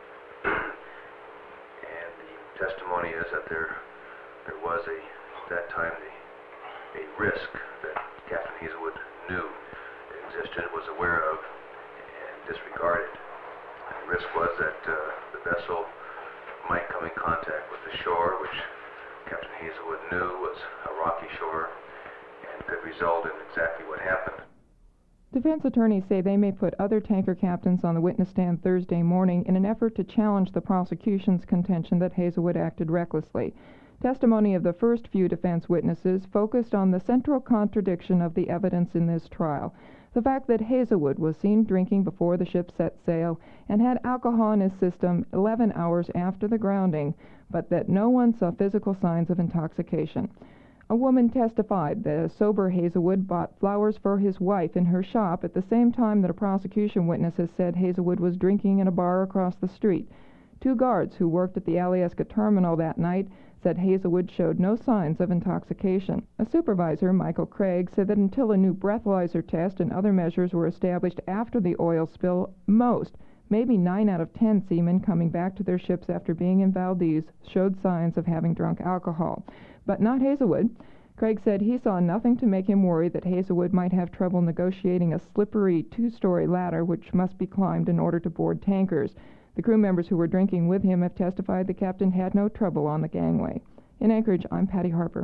and the testimony is that there was at that time a risk that Captain Hazelwood knew existed, was aware of, and disregarded. And the risk was that the vessel might come in contact with the shore, which Captain Hazelwood knew was a rocky shore and could result in exactly what happened. Defense attorneys say they may put other tanker captains on the witness stand Thursday morning in an effort to challenge the prosecution's contention that Hazelwood acted recklessly. Testimony of the first few defense witnesses focused on the central contradiction of the evidence in this trial, the fact that Hazelwood was seen drinking before the ship set sail and had alcohol in his system 11 hours after the grounding, but that no one saw physical signs of intoxication. A woman testified that a sober Hazelwood bought flowers for his wife in her shop at the same time that a prosecution witness has said Hazelwood was drinking in a bar across the street. 2 guards who worked at the Alyeska terminal that night said Hazelwood showed no signs of intoxication. A supervisor, Michael Craig, said that until a new breathalyzer test and other measures were established after the oil spill, most, maybe 9 out of 10 seamen coming back to their ships after being in Valdez showed signs of having drunk alcohol. But not Hazelwood. Craig said he saw nothing to make him worry that Hazelwood might have trouble negotiating a slippery 2-story ladder which must be climbed in order to board tankers. The crew members who were drinking with him have testified the captain had no trouble on the gangway. In Anchorage, I'm Patty Harper.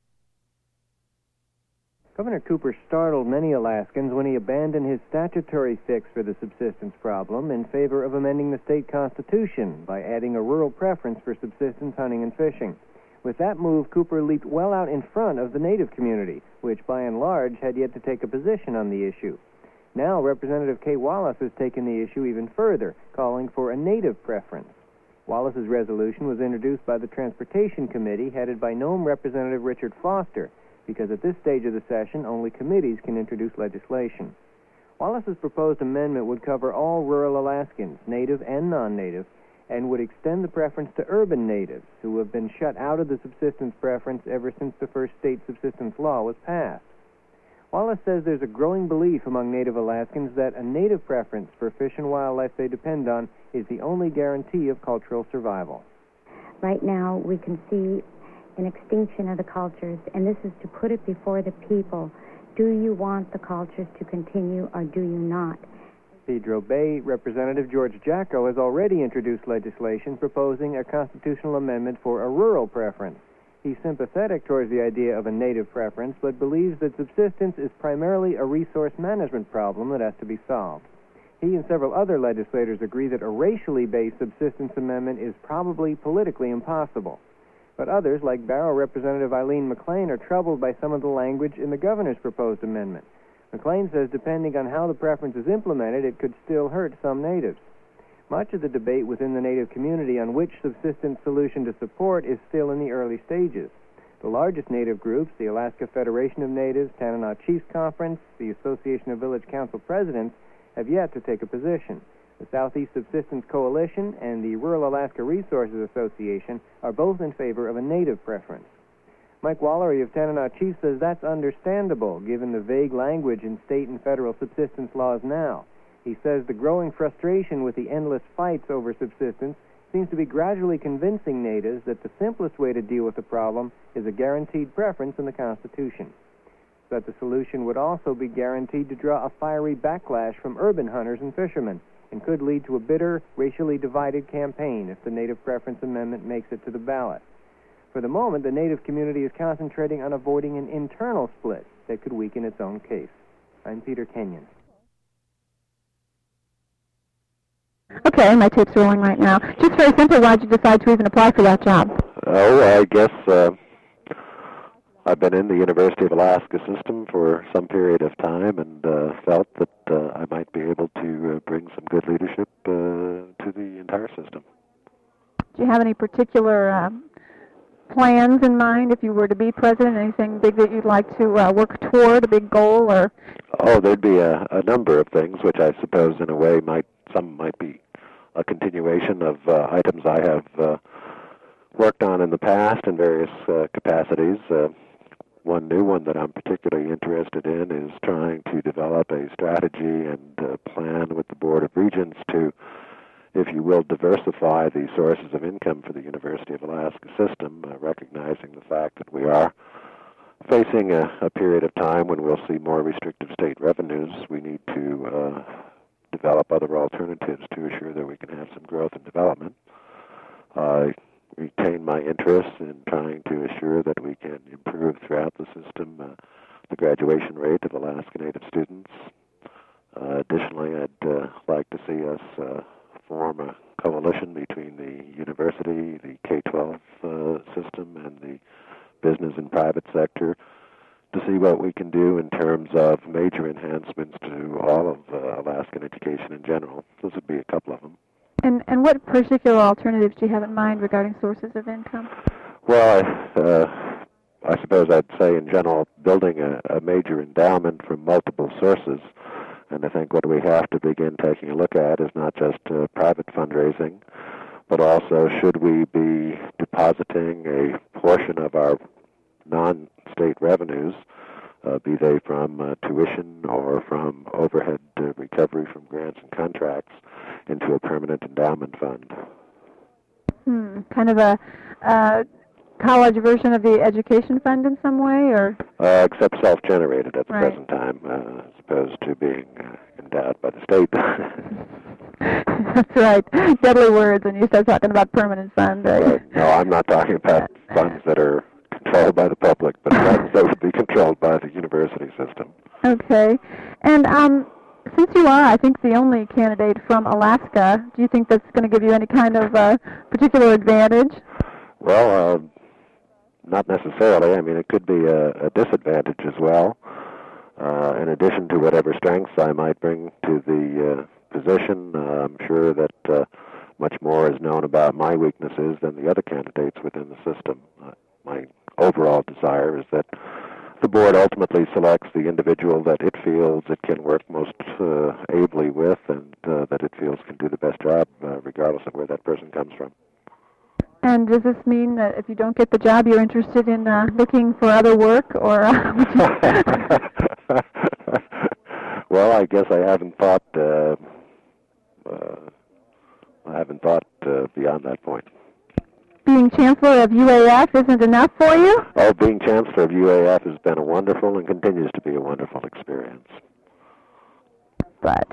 Governor Cooper startled many Alaskans when he abandoned his statutory fix for the subsistence problem in favor of amending the state constitution by adding a rural preference for subsistence hunting and fishing. With that move, Cooper leaped well out in front of the Native community, which by and large had yet to take a position on the issue. Now, Representative Kay Wallace has taken the issue even further, calling for a Native preference. Wallace's resolution was introduced by the Transportation Committee, headed by Nome Representative Richard Foster, because at this stage of the session, only committees can introduce legislation. Wallace's proposed amendment would cover all rural Alaskans, native and non-native, and would extend the preference to urban natives, who have been shut out of the subsistence preference ever since the first state subsistence law was passed. Wallace says there's a growing belief among Native Alaskans that a native preference for fish and wildlife they depend on is the only guarantee of cultural survival. Right now, we can see an extinction of the cultures, and this is to put it before the people. Do you want the cultures to continue, or do you not? Pedro Bay Representative George Jacko has already introduced legislation proposing a constitutional amendment for a rural preference. He's sympathetic towards the idea of a native preference, but believes that subsistence is primarily a resource management problem that has to be solved. He and several other legislators agree that a racially based subsistence amendment is probably politically impossible. But others, like Barrow Representative Eileen McLean, are troubled by some of the language in the governor's proposed amendment. McLean says depending on how the preference is implemented, it could still hurt some natives. Much of the debate within the native community on which subsistence solution to support is still in the early stages. The largest native groups, the Alaska Federation of Natives, Tanana Chiefs Conference, the Association of Village Council Presidents, have yet to take a position. The Southeast Subsistence Coalition and the Rural Alaska Resources Association are both in favor of a native preference. Mike Wallery of Tanana Chiefs says that's understandable, given the vague language in state and federal subsistence laws now. He says the growing frustration with the endless fights over subsistence seems to be gradually convincing natives that the simplest way to deal with the problem is a guaranteed preference in the Constitution. That the solution would also be guaranteed to draw a fiery backlash from urban hunters and fishermen, and could lead to a bitter, racially divided campaign if the Native Preference Amendment makes it to the ballot. For the moment, the Native community is concentrating on avoiding an internal split that could weaken its own case. I'm Peter Kenyon. Okay, my tape's rolling right now. Just very simple, why'd you decide to even apply for that job? Oh, I guess I've been in the University of Alaska system for some period of time and felt that I might be able to bring some good leadership to the entire system. Do you have any particular plans in mind if you were to be president? Anything big that you'd like to work toward, a big goal? Or? Oh, there'd be a number of things, which I suppose in a way some might be a continuation of items I have worked on in the past in various capacities. One new one that I'm particularly interested in is trying to develop a strategy and plan with the Board of Regents to, if you will, diversify the sources of income for the University of Alaska system, recognizing the fact that we are facing a period of time when we'll see more restrictive state revenues. We need to develop other alternatives to assure that we can have some growth and development. retain my interest in trying to assure that we can improve throughout the system the graduation rate of Alaska Native students. Additionally, I'd like to see us form a coalition between the university, the K-12 system, and the business and private sector to see what we can do in terms of major enhancements to all of Alaskan education in general. Those would be a couple of them. And what particular alternatives do you have in mind regarding sources of income? Well, I suppose I'd say in general building a major endowment from multiple sources. And I think what we have to begin taking a look at is not just private fundraising, but also should we be depositing a portion of our non-state revenues, be they from tuition or from overhead recovery from grants and contracts, into a permanent endowment fund. Kind of a college version of the education fund in some way, or? Except self-generated at the present time, as opposed to being endowed by the state. That's right. Deadly words when you start talking about permanent fund. Right? No, I'm not talking about funds that are controlled by the public, but funds that would be controlled by the university system. Okay. And since you are, I think, the only candidate from Alaska, do you think that's going to give you any kind of particular advantage? Well, not necessarily. I mean, it could be a disadvantage as well. In addition to whatever strengths I might bring to the position, I'm sure that much more is known about my weaknesses than the other candidates within the system. My overall desire is that the board ultimately selects the individual that it feels it can work most ably with, and that it feels can do the best job, regardless of where that person comes from. And does this mean that if you don't get the job, you're interested in looking for other work, or? Well, I guess I haven't thought. Beyond that point. Being chancellor of UAF isn't enough for you? Oh, being chancellor of UAF has been a wonderful and continues to be a wonderful experience. But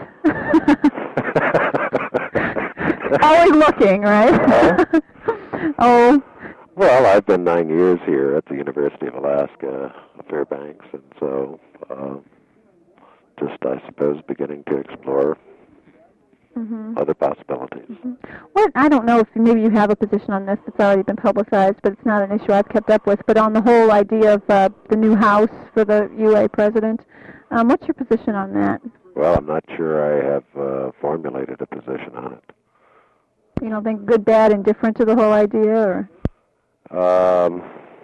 always looking, right? Oh. Well, I've been 9 years here at the University of Alaska, Fairbanks, and so just, I suppose, beginning to explore other possibilities. Well, I don't know if maybe you have a position on this that's already been publicized, but it's not an issue I've kept up with. But on the whole idea of the new house for the UA president, what's your position on that? Well, I'm not sure I have formulated a position on it. You don't think good, bad, indifferent to the whole idea, or?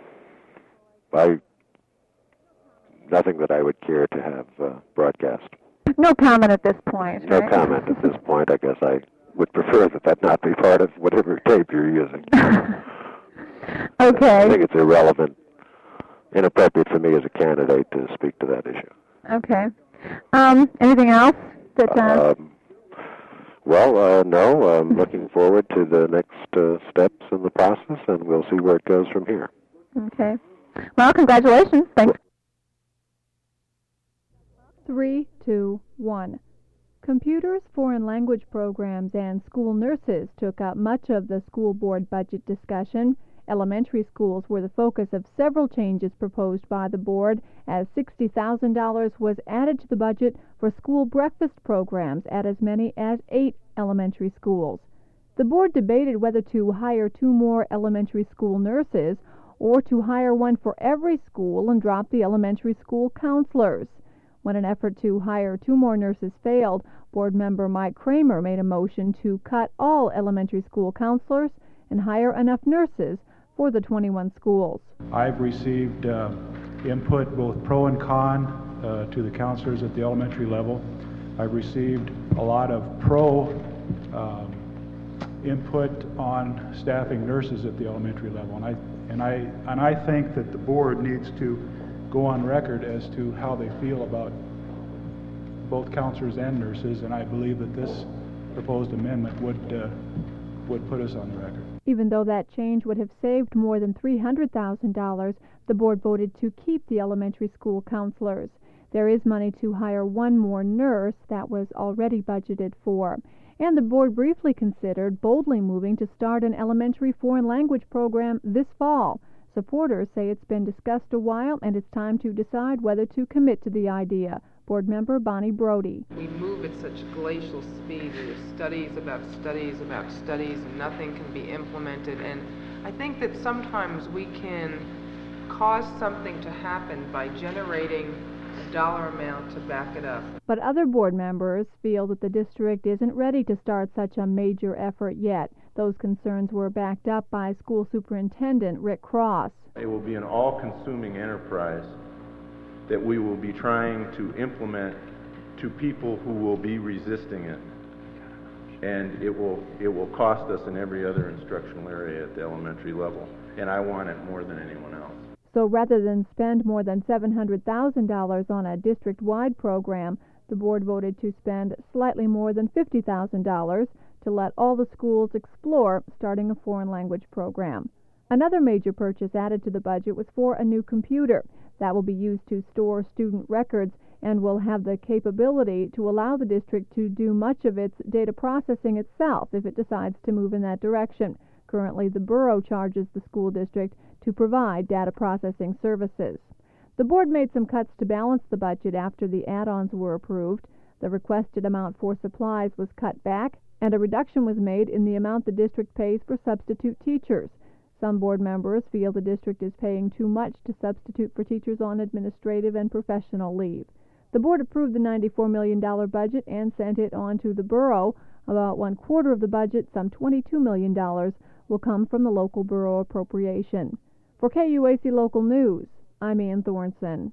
Nothing that I would care to have broadcast. No comment at this point, No right? comment at this point. I guess I would prefer that not be part of whatever tape you're using. Okay. I think it's irrelevant, inappropriate for me as a candidate to speak to that issue. Okay. Anything else that? No. I'm looking forward to the next steps in the process, and we'll see where it goes from here. Okay. Well, congratulations. Thanks. 3, 2, 1. Computers, foreign language programs, and school nurses took up much of the school board budget discussion. Elementary schools were the focus of several changes proposed by the board, as $60,000 was added to the budget for school breakfast programs at as many as 8 elementary schools. The board debated whether to hire 2 more elementary school nurses or to hire one for every school and drop the elementary school counselors. When an effort to hire 2 more nurses failed, board member Mike Kramer made a motion to cut all elementary school counselors and hire enough nurses for the 21 schools. I've received input, both pro and con, to the counselors at the elementary level. I've received a lot of pro input on staffing nurses at the elementary level, and I think that the board needs to go on record as to how they feel about both counselors and nurses, and I believe that this proposed amendment would put us on the record. Even though that change would have saved more than $300,000, the board voted to keep the elementary school counselors. There is money to hire one more nurse that was already budgeted for. And the board briefly considered boldly moving to start an elementary foreign language program this fall. Supporters say it's been discussed a while and it's time to decide whether to commit to the idea. Board member Bonnie Brody. We move at such glacial speed. There's studies about studies about studies, and nothing can be implemented. And I think that sometimes we can cause something to happen by generating a dollar amount to back it up. But other board members feel that the district isn't ready to start such a major effort yet. Those concerns were backed up by School Superintendent Rick Cross. It will be an all-consuming enterprise that we will be trying to implement to people who will be resisting it. And it will cost us in every other instructional area at the elementary level. And I want it more than anyone else. So rather than spend more than $700,000 on a district-wide program, the board voted to spend slightly more than $50,000 to let all the schools explore starting a foreign language program. Another major purchase added to the budget was for a new computer that will be used to store student records and will have the capability to allow the district to do much of its data processing itself if it decides to move in that direction. Currently, the borough charges the school district to provide data processing services. The board made some cuts to balance the budget after the add-ons were approved. The requested amount for supplies was cut back, and a reduction was made in the amount the district pays for substitute teachers. Some board members feel the district is paying too much to substitute for teachers on administrative and professional leave. The board approved the $94 million budget and sent it on to the borough. About 1/4 of the budget, some $22 million, will come from the local borough appropriation. For KUAC Local News, I'm Ann Thornson.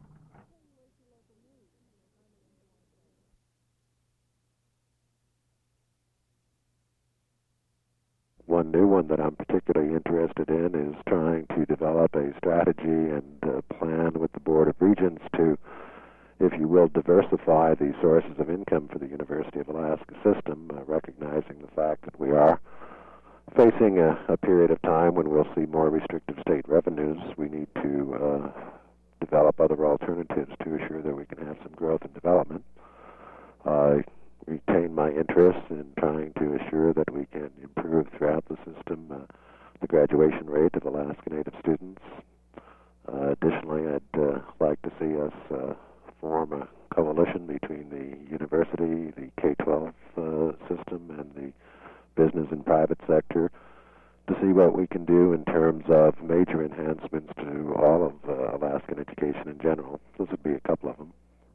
One new one that I'm particularly interested in is trying to develop a strategy and plan with the Board of Regents to, if you will, diversify the sources of income for the University of Alaska system, recognizing the fact that we are facing a period of time when we'll see more restrictive state revenues. We need to develop other alternatives to assure that we can have some growth and development. I retain my interest in trying to assure that we can improve throughout the system the graduation rate of Alaska Native students. Additionally, I'd like to see us form a coalition between the university, the K-12 system, and the business and private sector to see what we can do in terms of major enhancements to all of Alaskan education in general. Those would be a couple of them.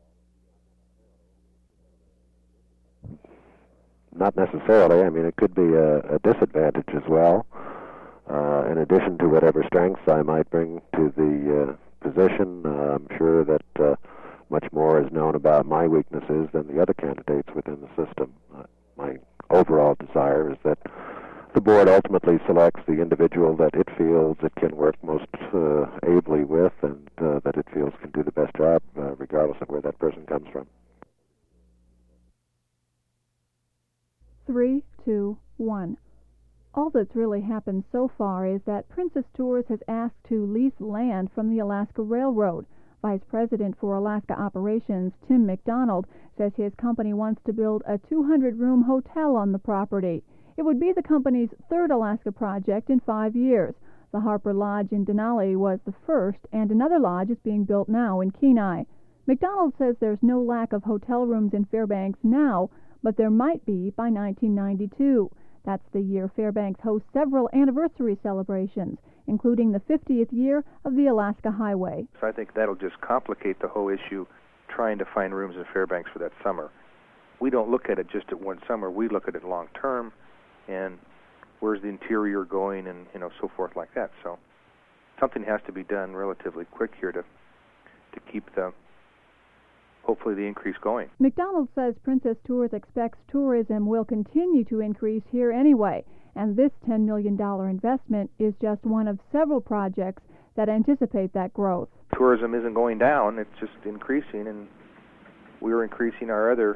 Not necessarily. I mean, it could be a disadvantage as well. In addition to whatever strengths I might bring to the position, I'm sure that much more is known about my weaknesses than the other candidates within the system. My overall desire is that the board ultimately selects the individual that it feels it can work most ably with and that it feels can do the best job, regardless of where that person comes from. 3, 2, 1. All that's really happened so far is that Princess Tours has asked to lease land from the Alaska Railroad. Vice President for Alaska Operations Tim McDonald says his company wants to build a 200-room hotel on the property. It would be the company's third Alaska project in 5 years. The Harper Lodge in Denali was the first, and another lodge is being built now in Kenai. McDonald says there's no lack of hotel rooms in Fairbanks now, but there might be by 1992. That's the year Fairbanks hosts several anniversary celebrations, including the 50th year of the Alaska Highway. So I think that'll just complicate the whole issue, trying to find rooms in Fairbanks for that summer. We don't look at it just at one summer. We look at it long term, and where's the interior going, and so forth like that. So something has to be done relatively quick here to keep hopefully the increase going. McDonald says Princess Tours expects tourism will continue to increase here anyway, and this $10 million investment is just one of several projects that anticipate that growth. Tourism isn't going down, it's just increasing, and we're increasing our other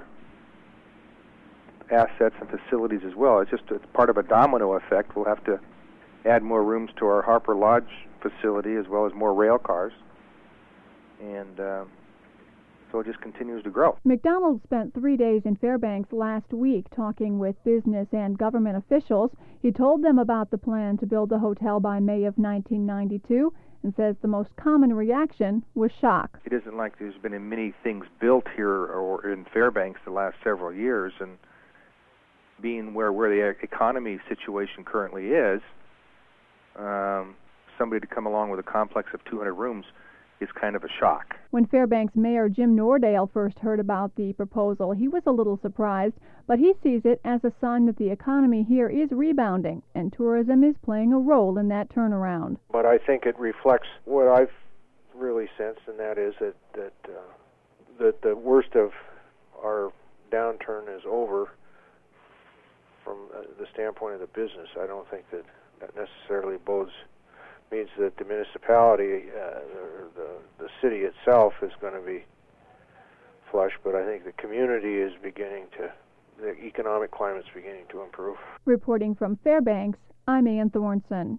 assets and facilities as well. It's part of a domino effect. We'll have to add more rooms to our Harper Lodge facility as well as more rail cars. And So it just continues to grow. McDonald spent 3 days in Fairbanks last week talking with business and government officials. He told them about the plan to build the hotel by May of 1992 and says the most common reaction was shock. It isn't like there's been many things built here or in Fairbanks the last several years, and being where the economy situation currently is, somebody to come along with a complex of 200 rooms is kind of a shock. When Fairbanks Mayor Jim Nordale first heard about the proposal, he was a little surprised, but he sees it as a sign that the economy here is rebounding, and tourism is playing a role in that turnaround. But I think it reflects what I've really sensed, and that is that the worst of our downturn is over from the standpoint of the business. I don't think that necessarily means that the municipality, the city itself is going to be flush, but I think the community is the economic climate's beginning to improve. Reporting from Fairbanks, I'm Ann Thornson.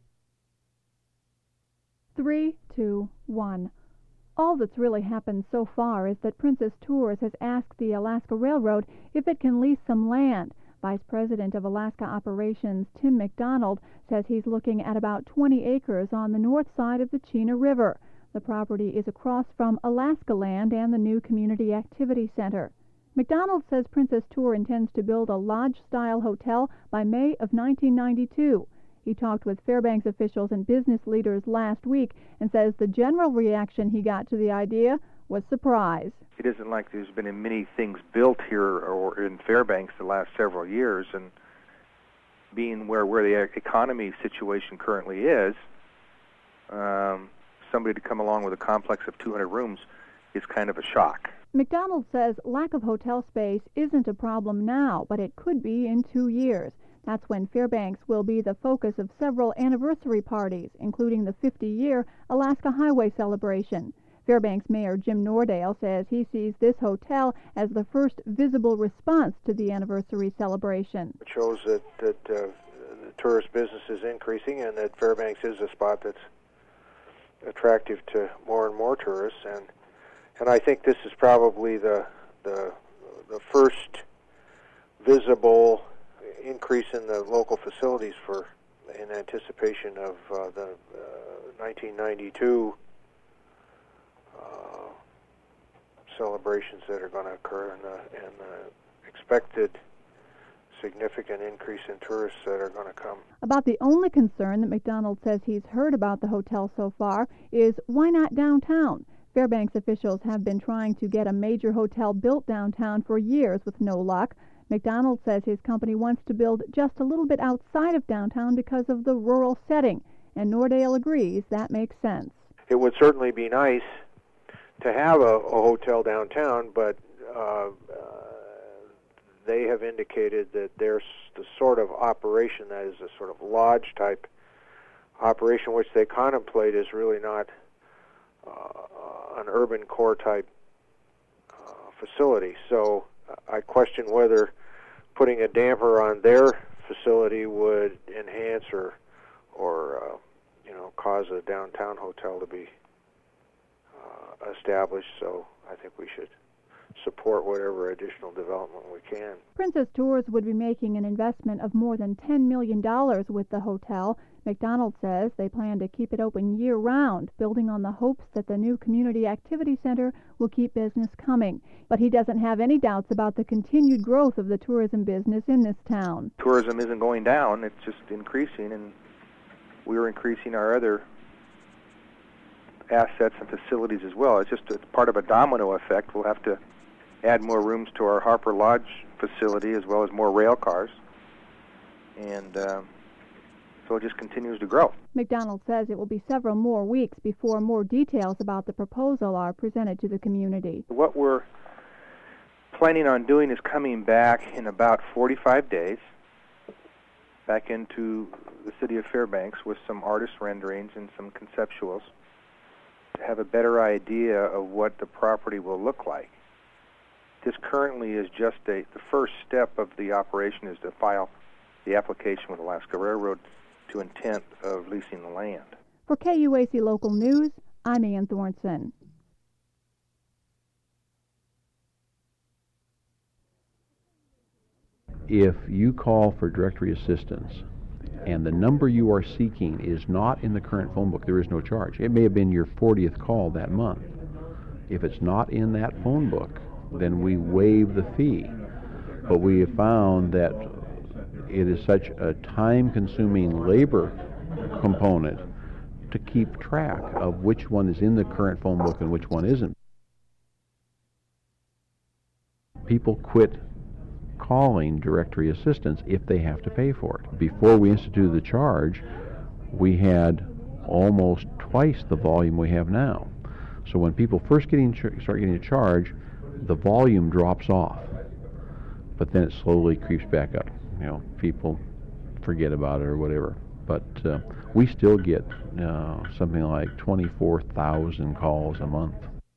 3, 2, 1. All that's really happened so far is that Princess Tours has asked the Alaska Railroad if it can lease some land. Vice President of Alaska Operations Tim McDonald says he's looking at about 20 acres on the north side of the Chena River. The property is across from Alaska Land and the new Community Activity Center. McDonald says Princess Tour intends to build a lodge-style hotel by May of 1992. He talked with Fairbanks officials and business leaders last week and says the general reaction he got to the idea was surprise. It isn't like there's been many things built here or in Fairbanks the last several years, and being where the economy situation currently is, somebody to come along with a complex of 200 rooms is kind of a shock. McDonald says lack of hotel space isn't a problem now, but it could be in 2 years. That's when Fairbanks will be the focus of several anniversary parties, including the 50-year Alaska Highway celebration. Fairbanks Mayor Jim Nordale says he sees this hotel as the first visible response to the anniversary celebration. It shows that the tourist business is increasing and that Fairbanks is a spot that's attractive to more and more tourists. And I think this is probably the first visible increase in the local facilities in anticipation of the 1992 celebrations that are going to occur and the expected significant increase in tourists that are going to come. About the only concern that McDonald says he's heard about the hotel so far is why not downtown? Fairbanks officials have been trying to get a major hotel built downtown for years with no luck. McDonald says his company wants to build just a little bit outside of downtown because of the rural setting, and Nordale agrees that makes sense. It would certainly be nice to have a hotel downtown, but they have indicated that there's the sort of operation that is a sort of lodge-type operation, which they contemplate is really not an urban core-type facility. So I question whether putting a damper on their facility would enhance or cause a downtown hotel to be established. So I think we should support whatever additional development we can. Princess Tours would be making an investment of more than $10 million with the hotel. McDonald says they plan to keep it open year-round, building on the hopes that the new Community Activity Center will keep business coming. But he doesn't have any doubts about the continued growth of the tourism business in this town. Tourism isn't going down, it's just increasing, and we're increasing our other assets and facilities as well. It's just part of a domino effect. We'll have to add more rooms to our Harper Lodge facility as well as more rail cars. And so it just continues to grow. McDonald says it will be several more weeks before more details about the proposal are presented to the community. What we're planning on doing is coming back in about 45 days back into the city of Fairbanks with some artist renderings and some conceptuals to have a better idea of what the property will look like. This currently is just the first step of the operation is to file the application with Alaska Railroad to intent of leasing the land. For KUAC Local News, I'm Ann Thornson. if you call for directory assistance and the number you are seeking is not in the current phone book, there is no charge. It may have been your 40th call that month. If it's not in that phone book, then we waive the fee. But we have found that it is such a time-consuming labor component to keep track of which one is in the current phone book and which one isn't. People quit calling directory assistance if they have to pay for it. Before we instituted the charge, we had almost twice the volume we have now. So when people first start getting a charge, the volume drops off, but then it slowly creeps back up. You know, people forget about it or whatever. But we still get something like 24,000 calls a month.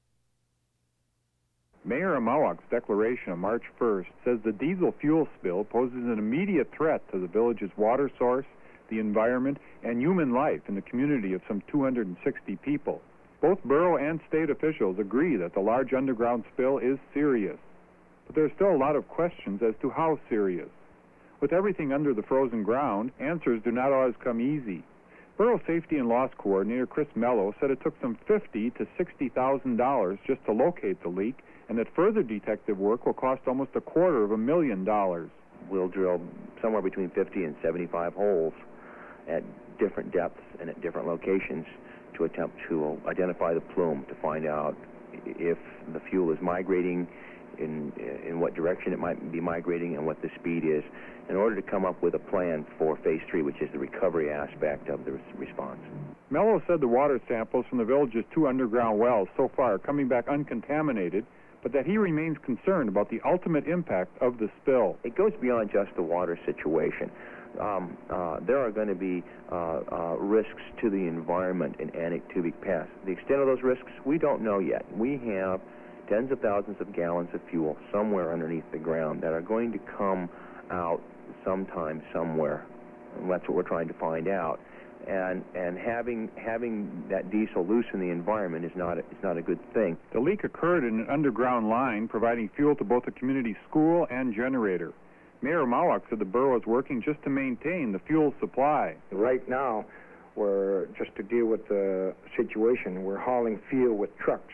Mayor Amawak's declaration on March 1st says the diesel fuel spill poses an immediate threat to the village's water source, the environment, and human life in the community of some 260 people. Both borough and state officials agree that the large underground spill is serious. But there's still a lot of questions as to how serious. With everything under the frozen ground, answers do not always come easy. Borough Safety and Loss Coordinator Chris Mello said it took some $50,000 to $60,000 just to locate the leak, and that further detective work will cost almost $250,000. We'll drill somewhere between 50 and 75 holes at different depths and at different locations to attempt to identify the plume, to find out if the fuel is migrating, in what direction it might be migrating, and what the speed is, in order to come up with a plan for Phase 3, which is the recovery aspect of the response. Mello said the water samples from the village's 2 underground wells so far are coming back uncontaminated, but that he remains concerned about the ultimate impact of the spill. It goes beyond just the water situation. There are going to be risks to the environment in Aniktuvik Pass. The extent of those risks, we don't know yet. We have tens of thousands of gallons of fuel somewhere underneath the ground that are going to come out sometime somewhere. And that's what we're trying to find out. And having that diesel loose in the environment is not a good thing. The leak occurred in an underground line providing fuel to both the community school and generator. Mayor Mawak said the borough is working just to maintain the fuel supply. Right now, we're just to deal with the situation, we're hauling fuel with trucks.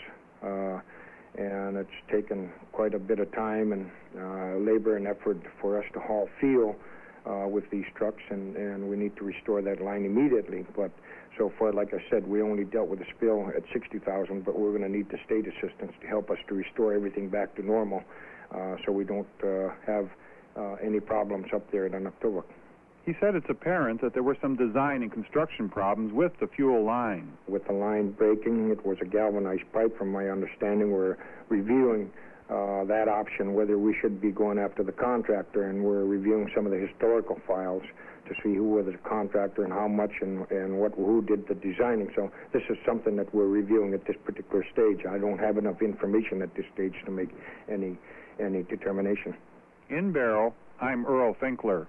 And it's taken quite a bit of time and labor and effort for us to haul fuel with these trucks, and we need to restore that line immediately. But so far, like I said, we only dealt with the spill at 60,000, but we're going to need the state assistance to help us to restore everything back to normal, so we don't have any problems up there at Aniktuvik. He said it's apparent that there were some design and construction problems with the fuel line. With the line breaking, it was a galvanized pipe, from my understanding. We're reviewing that option, whether we should be going after the contractor, and we're reviewing some of the historical files to see who was the contractor and how much and who did the designing. So this is something that we're reviewing at this particular stage. I don't have enough information at this stage to make any determination. In Barrow, I'm Earl Finkler.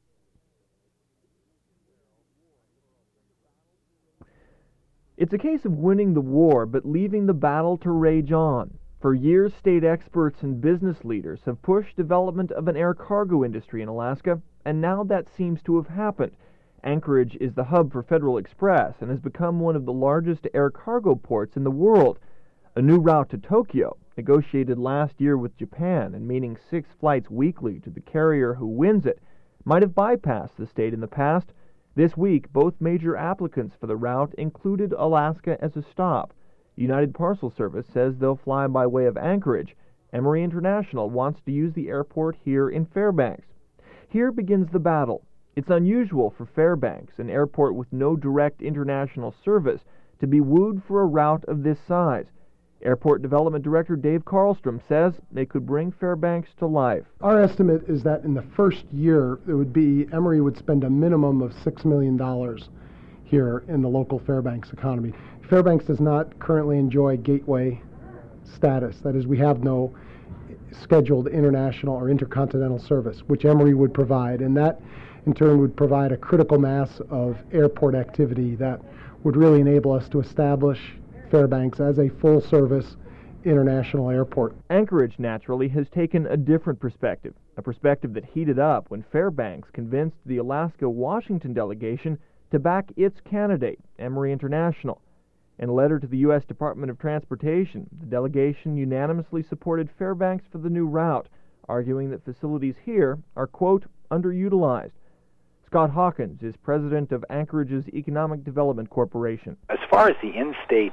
It's a case of winning the war, but leaving the battle to rage on. For years, state experts and business leaders have pushed development of an air cargo industry in Alaska, and now that seems to have happened. Anchorage is the hub for Federal Express and has become one of the largest air cargo ports in the world. A new route to Tokyo, negotiated last year with Japan and meaning 6 flights weekly to the carrier who wins it, might have bypassed the state in the past. This week, both major applicants for the route included Alaska as a stop. United Parcel Service says they'll fly by way of Anchorage. Emory International wants to use the airport here in Fairbanks. Here begins the battle. It's unusual for Fairbanks, an airport with no direct international service, to be wooed for a route of this size. Airport Development Director Dave Karlstrom says they could bring Fairbanks to life. Our estimate is that in the first year, Emory would spend a minimum of $6 million here in the local Fairbanks economy. Fairbanks does not currently enjoy gateway status. That is, we have no scheduled international or intercontinental service, which Emory would provide, and that in turn would provide a critical mass of airport activity that would really enable us to establish Fairbanks as a full-service international airport. Anchorage, naturally, has taken a different perspective. a perspective that heated up when Fairbanks convinced the Alaska-Washington delegation to back its candidate, Emory International. In a letter to the U.S. Department of Transportation, the delegation unanimously supported Fairbanks for the new route, arguing that facilities here are, quote, underutilized. Scott Hawkins is president of Anchorage's Economic Development Corporation. As far as the in-state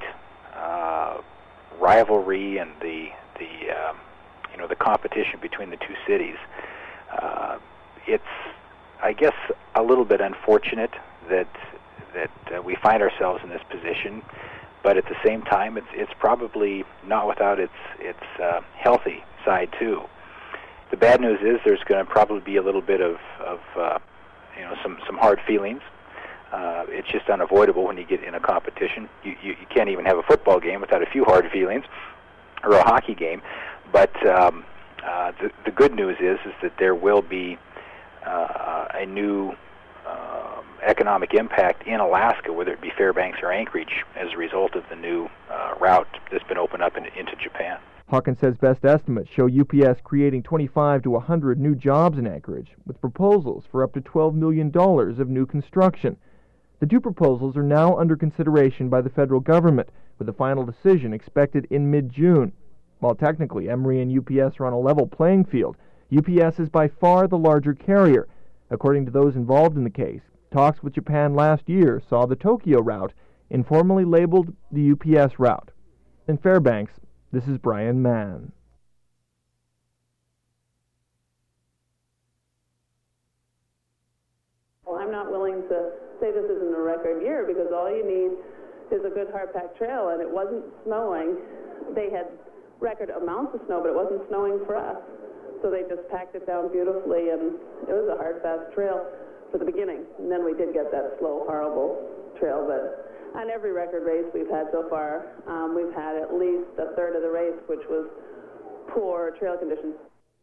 rivalry and the competition between the two cities, it's, I guess, a little bit unfortunate that we find ourselves in this position, but at the same time, it's probably not without its healthy side too. The bad news is there's going to probably be a little bit of some hard feelings. It's just unavoidable when you get in a competition. You can't even have a football game without a few hard feelings, or a hockey game. But the good news is that there will be a new economic impact in Alaska, whether it be Fairbanks or Anchorage, as a result of the new route that's been opened up into Japan. Hawkins says best estimates show UPS creating 25 to 100 new jobs in Anchorage, with proposals for up to $12 million of new construction. The two proposals are now under consideration by the federal government, with a final decision expected in mid-June. While technically Emory and UPS are on a level playing field, UPS is by far the larger carrier. According to those involved in the case, talks with Japan last year saw the Tokyo route informally labeled the UPS route. In Fairbanks, this is Brian Mann. Well, I'm not willing to say this isn't a record year, because all you need is a good hard-packed trail, and it wasn't snowing. They had record amounts of snow, but it wasn't snowing for us. So they just packed it down beautifully, and it was a hard, fast trail for the beginning. And then we did get that slow, horrible trail. But on every record race we've had so far, we've had at least a third of the race, which was poor trail conditions.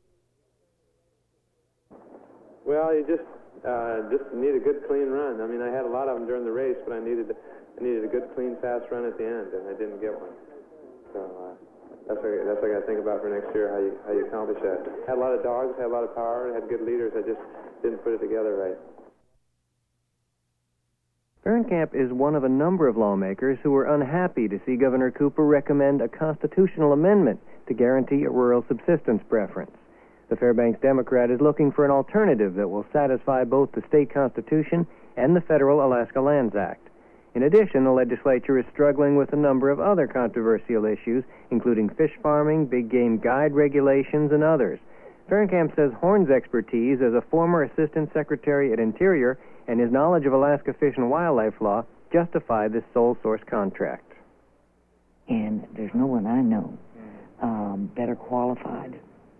Well, you just need a good, clean run. I mean, I had a lot of them during the race, but I needed a good, clean, fast run at the end, and I didn't get one. So that's what I got to think about for next year, how you accomplish that. Had a lot of dogs, had a lot of power, had good leaders. I just didn't put it together right. Fahrenkamp is one of a number of lawmakers who were unhappy to see Governor Cooper recommend a constitutional amendment to guarantee a rural subsistence preference. The Fairbanks Democrat is looking for an alternative that will satisfy both the state constitution and the federal Alaska Lands Act. In addition, the legislature is struggling with a number of other controversial issues, including fish farming, big game guide regulations, and others. Fahrenkamp says Horn's expertise as a former assistant secretary at Interior and his knowledge of Alaska fish and wildlife law justify this sole source contract. And there's no one I know better qualified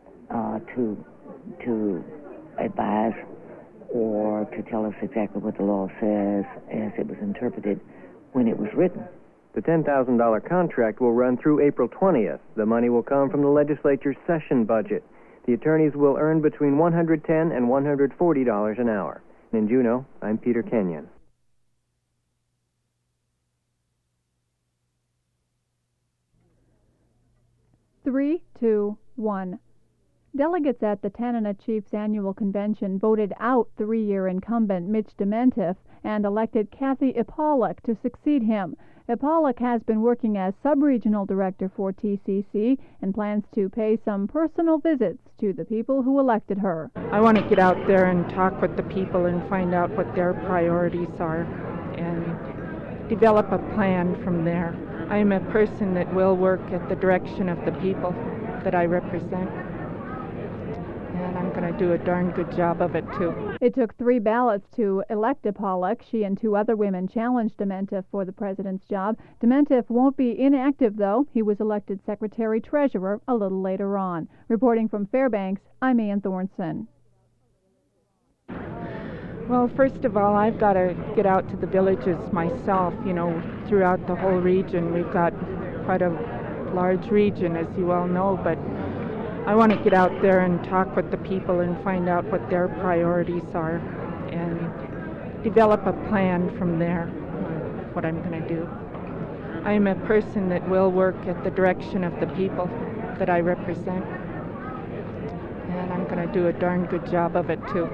to advise or to tell us exactly what the law says as it was interpreted when it was written. The $10,000 contract will run through April 20th. The money will come from the legislature's session budget. The attorneys will earn between $110 and $140 an hour. In Juneau, I'm Peter Kenyon. Three, two, one. Delegates at the Tanana Chiefs Annual Convention voted out three-year incumbent Mitch Dementif and elected Kathy Ipolak to succeed him. Ipolak has been working as sub-regional director for TCC and plans to pay some personal visits to the people who elected her. I want to get out there and talk with the people and find out what their priorities are and develop a plan from there. I am a person that will work at the direction of the people that I represent. And I'm going to do a darn good job of it, too. It took 3 ballots to elect Ipolak. She and 2 other women challenged Dementif for the president's job. Dementif won't be inactive, though. He was elected secretary-treasurer a little later on. Reporting from Fairbanks, I'm Ann Thornson. Well, first of all, I've got to get out to the villages myself. You know, throughout the whole region. We've got quite a large region, as you all know, but I want to get out there and talk with the people and find out what their priorities are and develop a plan from there, what I'm going to do. I am a person that will work at the direction of the people that I represent. and I'm going to do a darn good job of it, too.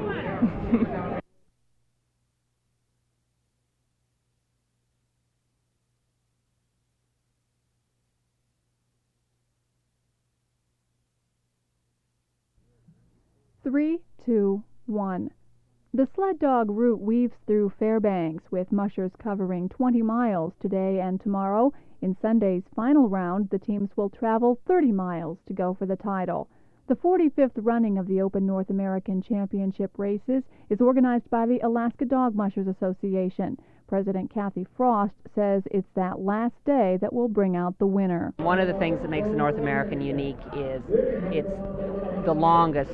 Three, two, one. The sled dog route weaves through Fairbanks, with mushers covering 20 miles today and tomorrow. In Sunday's final round, the teams will travel 30 miles to go for the title. The 45th running of the Open North American Championship races is organized by the Alaska Dog Mushers Association. President Kathy Frost says it's that last day that will bring out the winner. One of the things that makes the North American unique is it's the longest.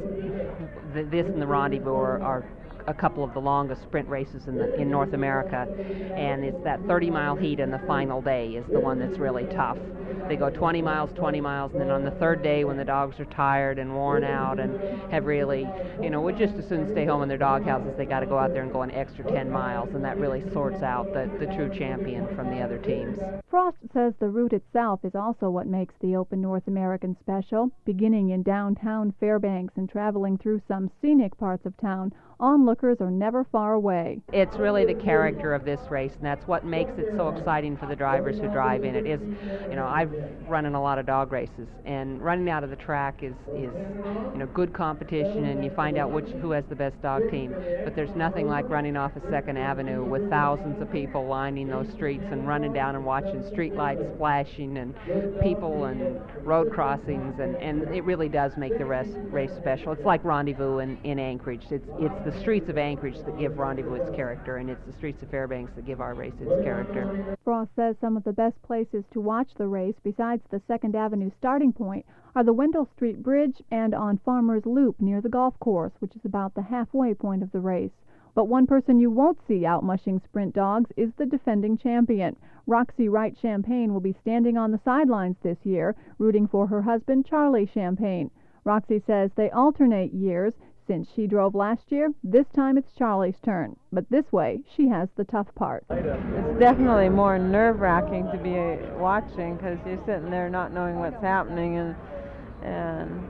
This and the Rendezvous are a couple of the longest sprint races in North America, and it's that 30-mile heat in the final day is the one that's really tough. They go 20 miles, and then on the third day when the dogs are tired and worn out and have really, would just as soon stay home in their dog houses, they got to go out there and go an extra 10 miles, and that really sorts out the true champion from the other teams. Frost says the route itself is also what makes the Open North American special. Beginning in downtown Fairbanks and traveling through some scenic parts of town, onlookers are never far away. It's really the character of this race, and that's what makes it so exciting for the drivers who drive in it. I've run in a lot of dog races, and running out of the track is good competition, and you find out who has the best dog team. But there's nothing like running off of 2nd Avenue with thousands of people lining those streets and running down and watching street lights flashing and people and road crossings, and it really does make the race special. It's like Rendezvous in Anchorage. It's the streets of Anchorage that give Rendezvous its character, and it's the streets of Fairbanks that give our race its character. Frost says some of the best places to watch the race, besides the 2nd Avenue starting point, are the Wendell Street Bridge and on Farmers Loop near the golf course, which is about the halfway point of the race. But one person you won't see out mushing sprint dogs is the defending champion. Roxy Wright Champagne will be standing on the sidelines this year, rooting for her husband, Charlie Champagne. Roxy says they alternate years. Since she drove last year, this time it's Charlie's turn. But this way, she has the tough part. It's definitely more nerve-wracking to be watching because you're sitting there not knowing what's happening, and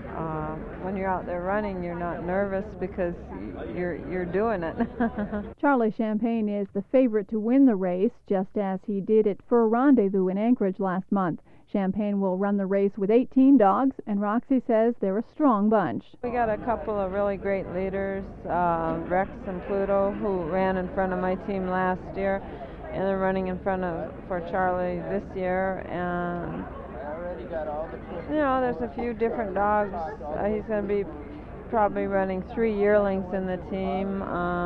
when you're out there running, you're not nervous because you're doing it. Charlie Champagne is the favorite to win the race, just as he did at Fur Rendezvous in Anchorage last month. Champagne will run the race with 18 dogs, and Roxy says they're a strong bunch. We got a couple of really great leaders, Rex and Pluto, who ran in front of my team last year, and they're running in front for Charlie this year. And there's a few different dogs. He's going to be probably running 3 yearlings in the team,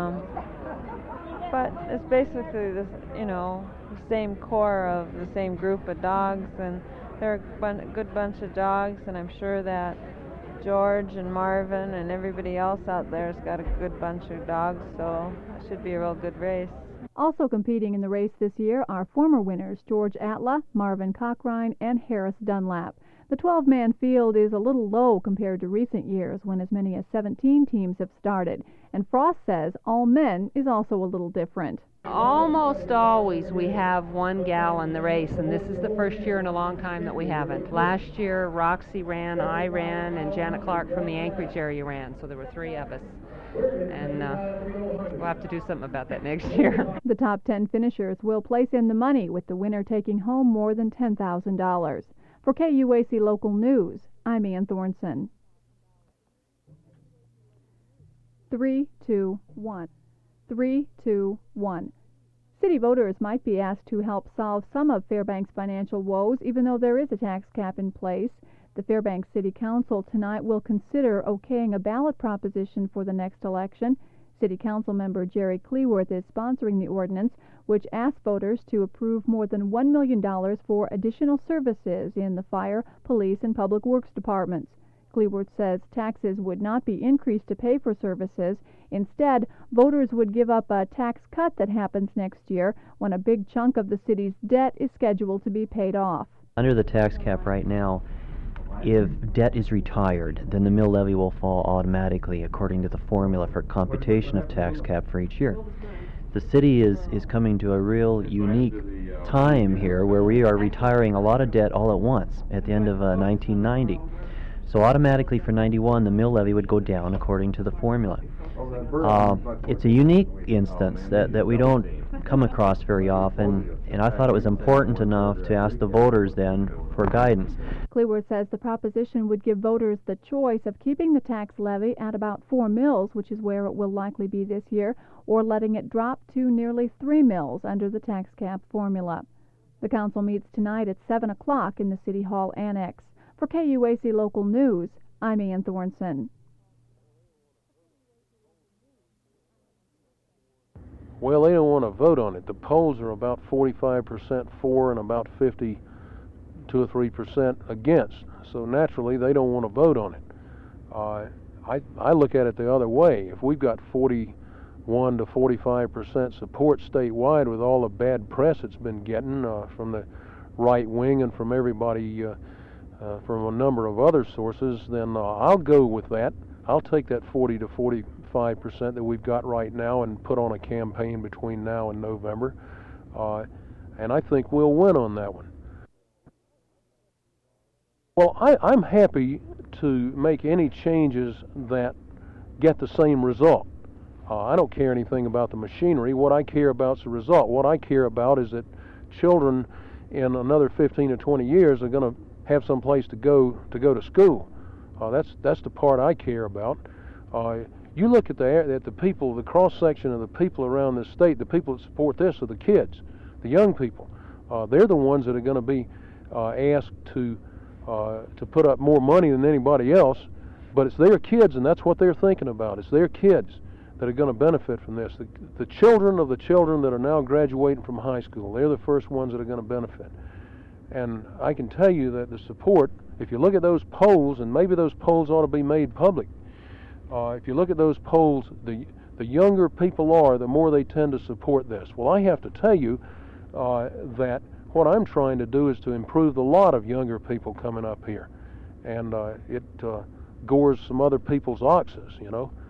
but it's basically the same core of the same group of dogs, and they're a good bunch of dogs, and I'm sure that George and Marvin and everybody else out there has got a good bunch of dogs, so it should be a real good race. Also competing in the race this year are former winners George Atla, Marvin Cochrane, and Harris Dunlap. The 12-man field is a little low compared to recent years when as many as 17 teams have started, and Frost says all men is also a little different. Almost always we have one gal in the race, and this is the first year in a long time that we haven't. Last year, Roxy ran, I ran, and Janet Clark from the Anchorage area ran, so there were 3 of us. And we'll have to do something about that next year. The top 10 finishers will place in the money, with the winner taking home more than $10,000. For KUAC Local News, I'm Ann Thornson. 3, 2, 1. 3, 2, 1. City voters might be asked to help solve some of Fairbanks' financial woes, even though there is a tax cap in place. The Fairbanks City Council tonight will consider okaying a ballot proposition for the next election. City Council member Jerry Cleworth is sponsoring the ordinance, which asks voters to approve more than $1 million for additional services in the fire, police, and public works departments. Cleworth says taxes would not be increased to pay for services. Instead, voters would give up a tax cut that happens next year when a big chunk of the city's debt is scheduled to be paid off. Under the tax cap right now, if debt is retired, then the mill levy will fall automatically according to the formula for computation of tax cap for each year. The city is coming to a real unique time here where we are retiring a lot of debt all at once at the end of 1990. So automatically for 91, the mill levy would go down according to the formula. It's a unique instance that we don't come across very often, and I thought it was important enough to ask the voters then for guidance. Cleaworth says the proposition would give voters the choice of keeping the tax levy at about 4 mills, which is where it will likely be this year, or letting it drop to nearly 3 mills under the tax cap formula. The council meets tonight at 7 o'clock in the City Hall Annex. For KUAC Local News, I'm Ann Thornson. Well, they don't want to vote on it. The polls are about 45% for and about 52 or 3% against. So naturally, they don't want to vote on it. I look at it the other way. If we've got 41 to 45% support statewide with all the bad press it's been getting from the right wing and from everybody, from a number of other sources, then I'll go with that. I'll take that 40 to 45% that we've got right now and put on a campaign between now and November, and I think we'll win on that one. Well, I'm happy to make any changes that get the same result. I don't care anything about the machinery. What I care about is the result. What I care about is that children in another 15 to 20 years are going to have some place to go to school. That's the part I care about. You look at the people, the cross-section of the people around this state, the people that support this are the kids, the young people. They're the ones that are going to be asked to put up more money than anybody else, but it's their kids, and that's what they're thinking about. It's their kids that are going to benefit from this. The children of the children that are now graduating from high school, they're the first ones that are going to benefit. And I can tell you that the support, if you look at those polls, and maybe those polls ought to be made public, if you look at those polls, the younger people are, the more they tend to support this. Well, I have to tell you that what I'm trying to do is to improve the lot of younger people coming up here. And it gores some other people's oxes, you know.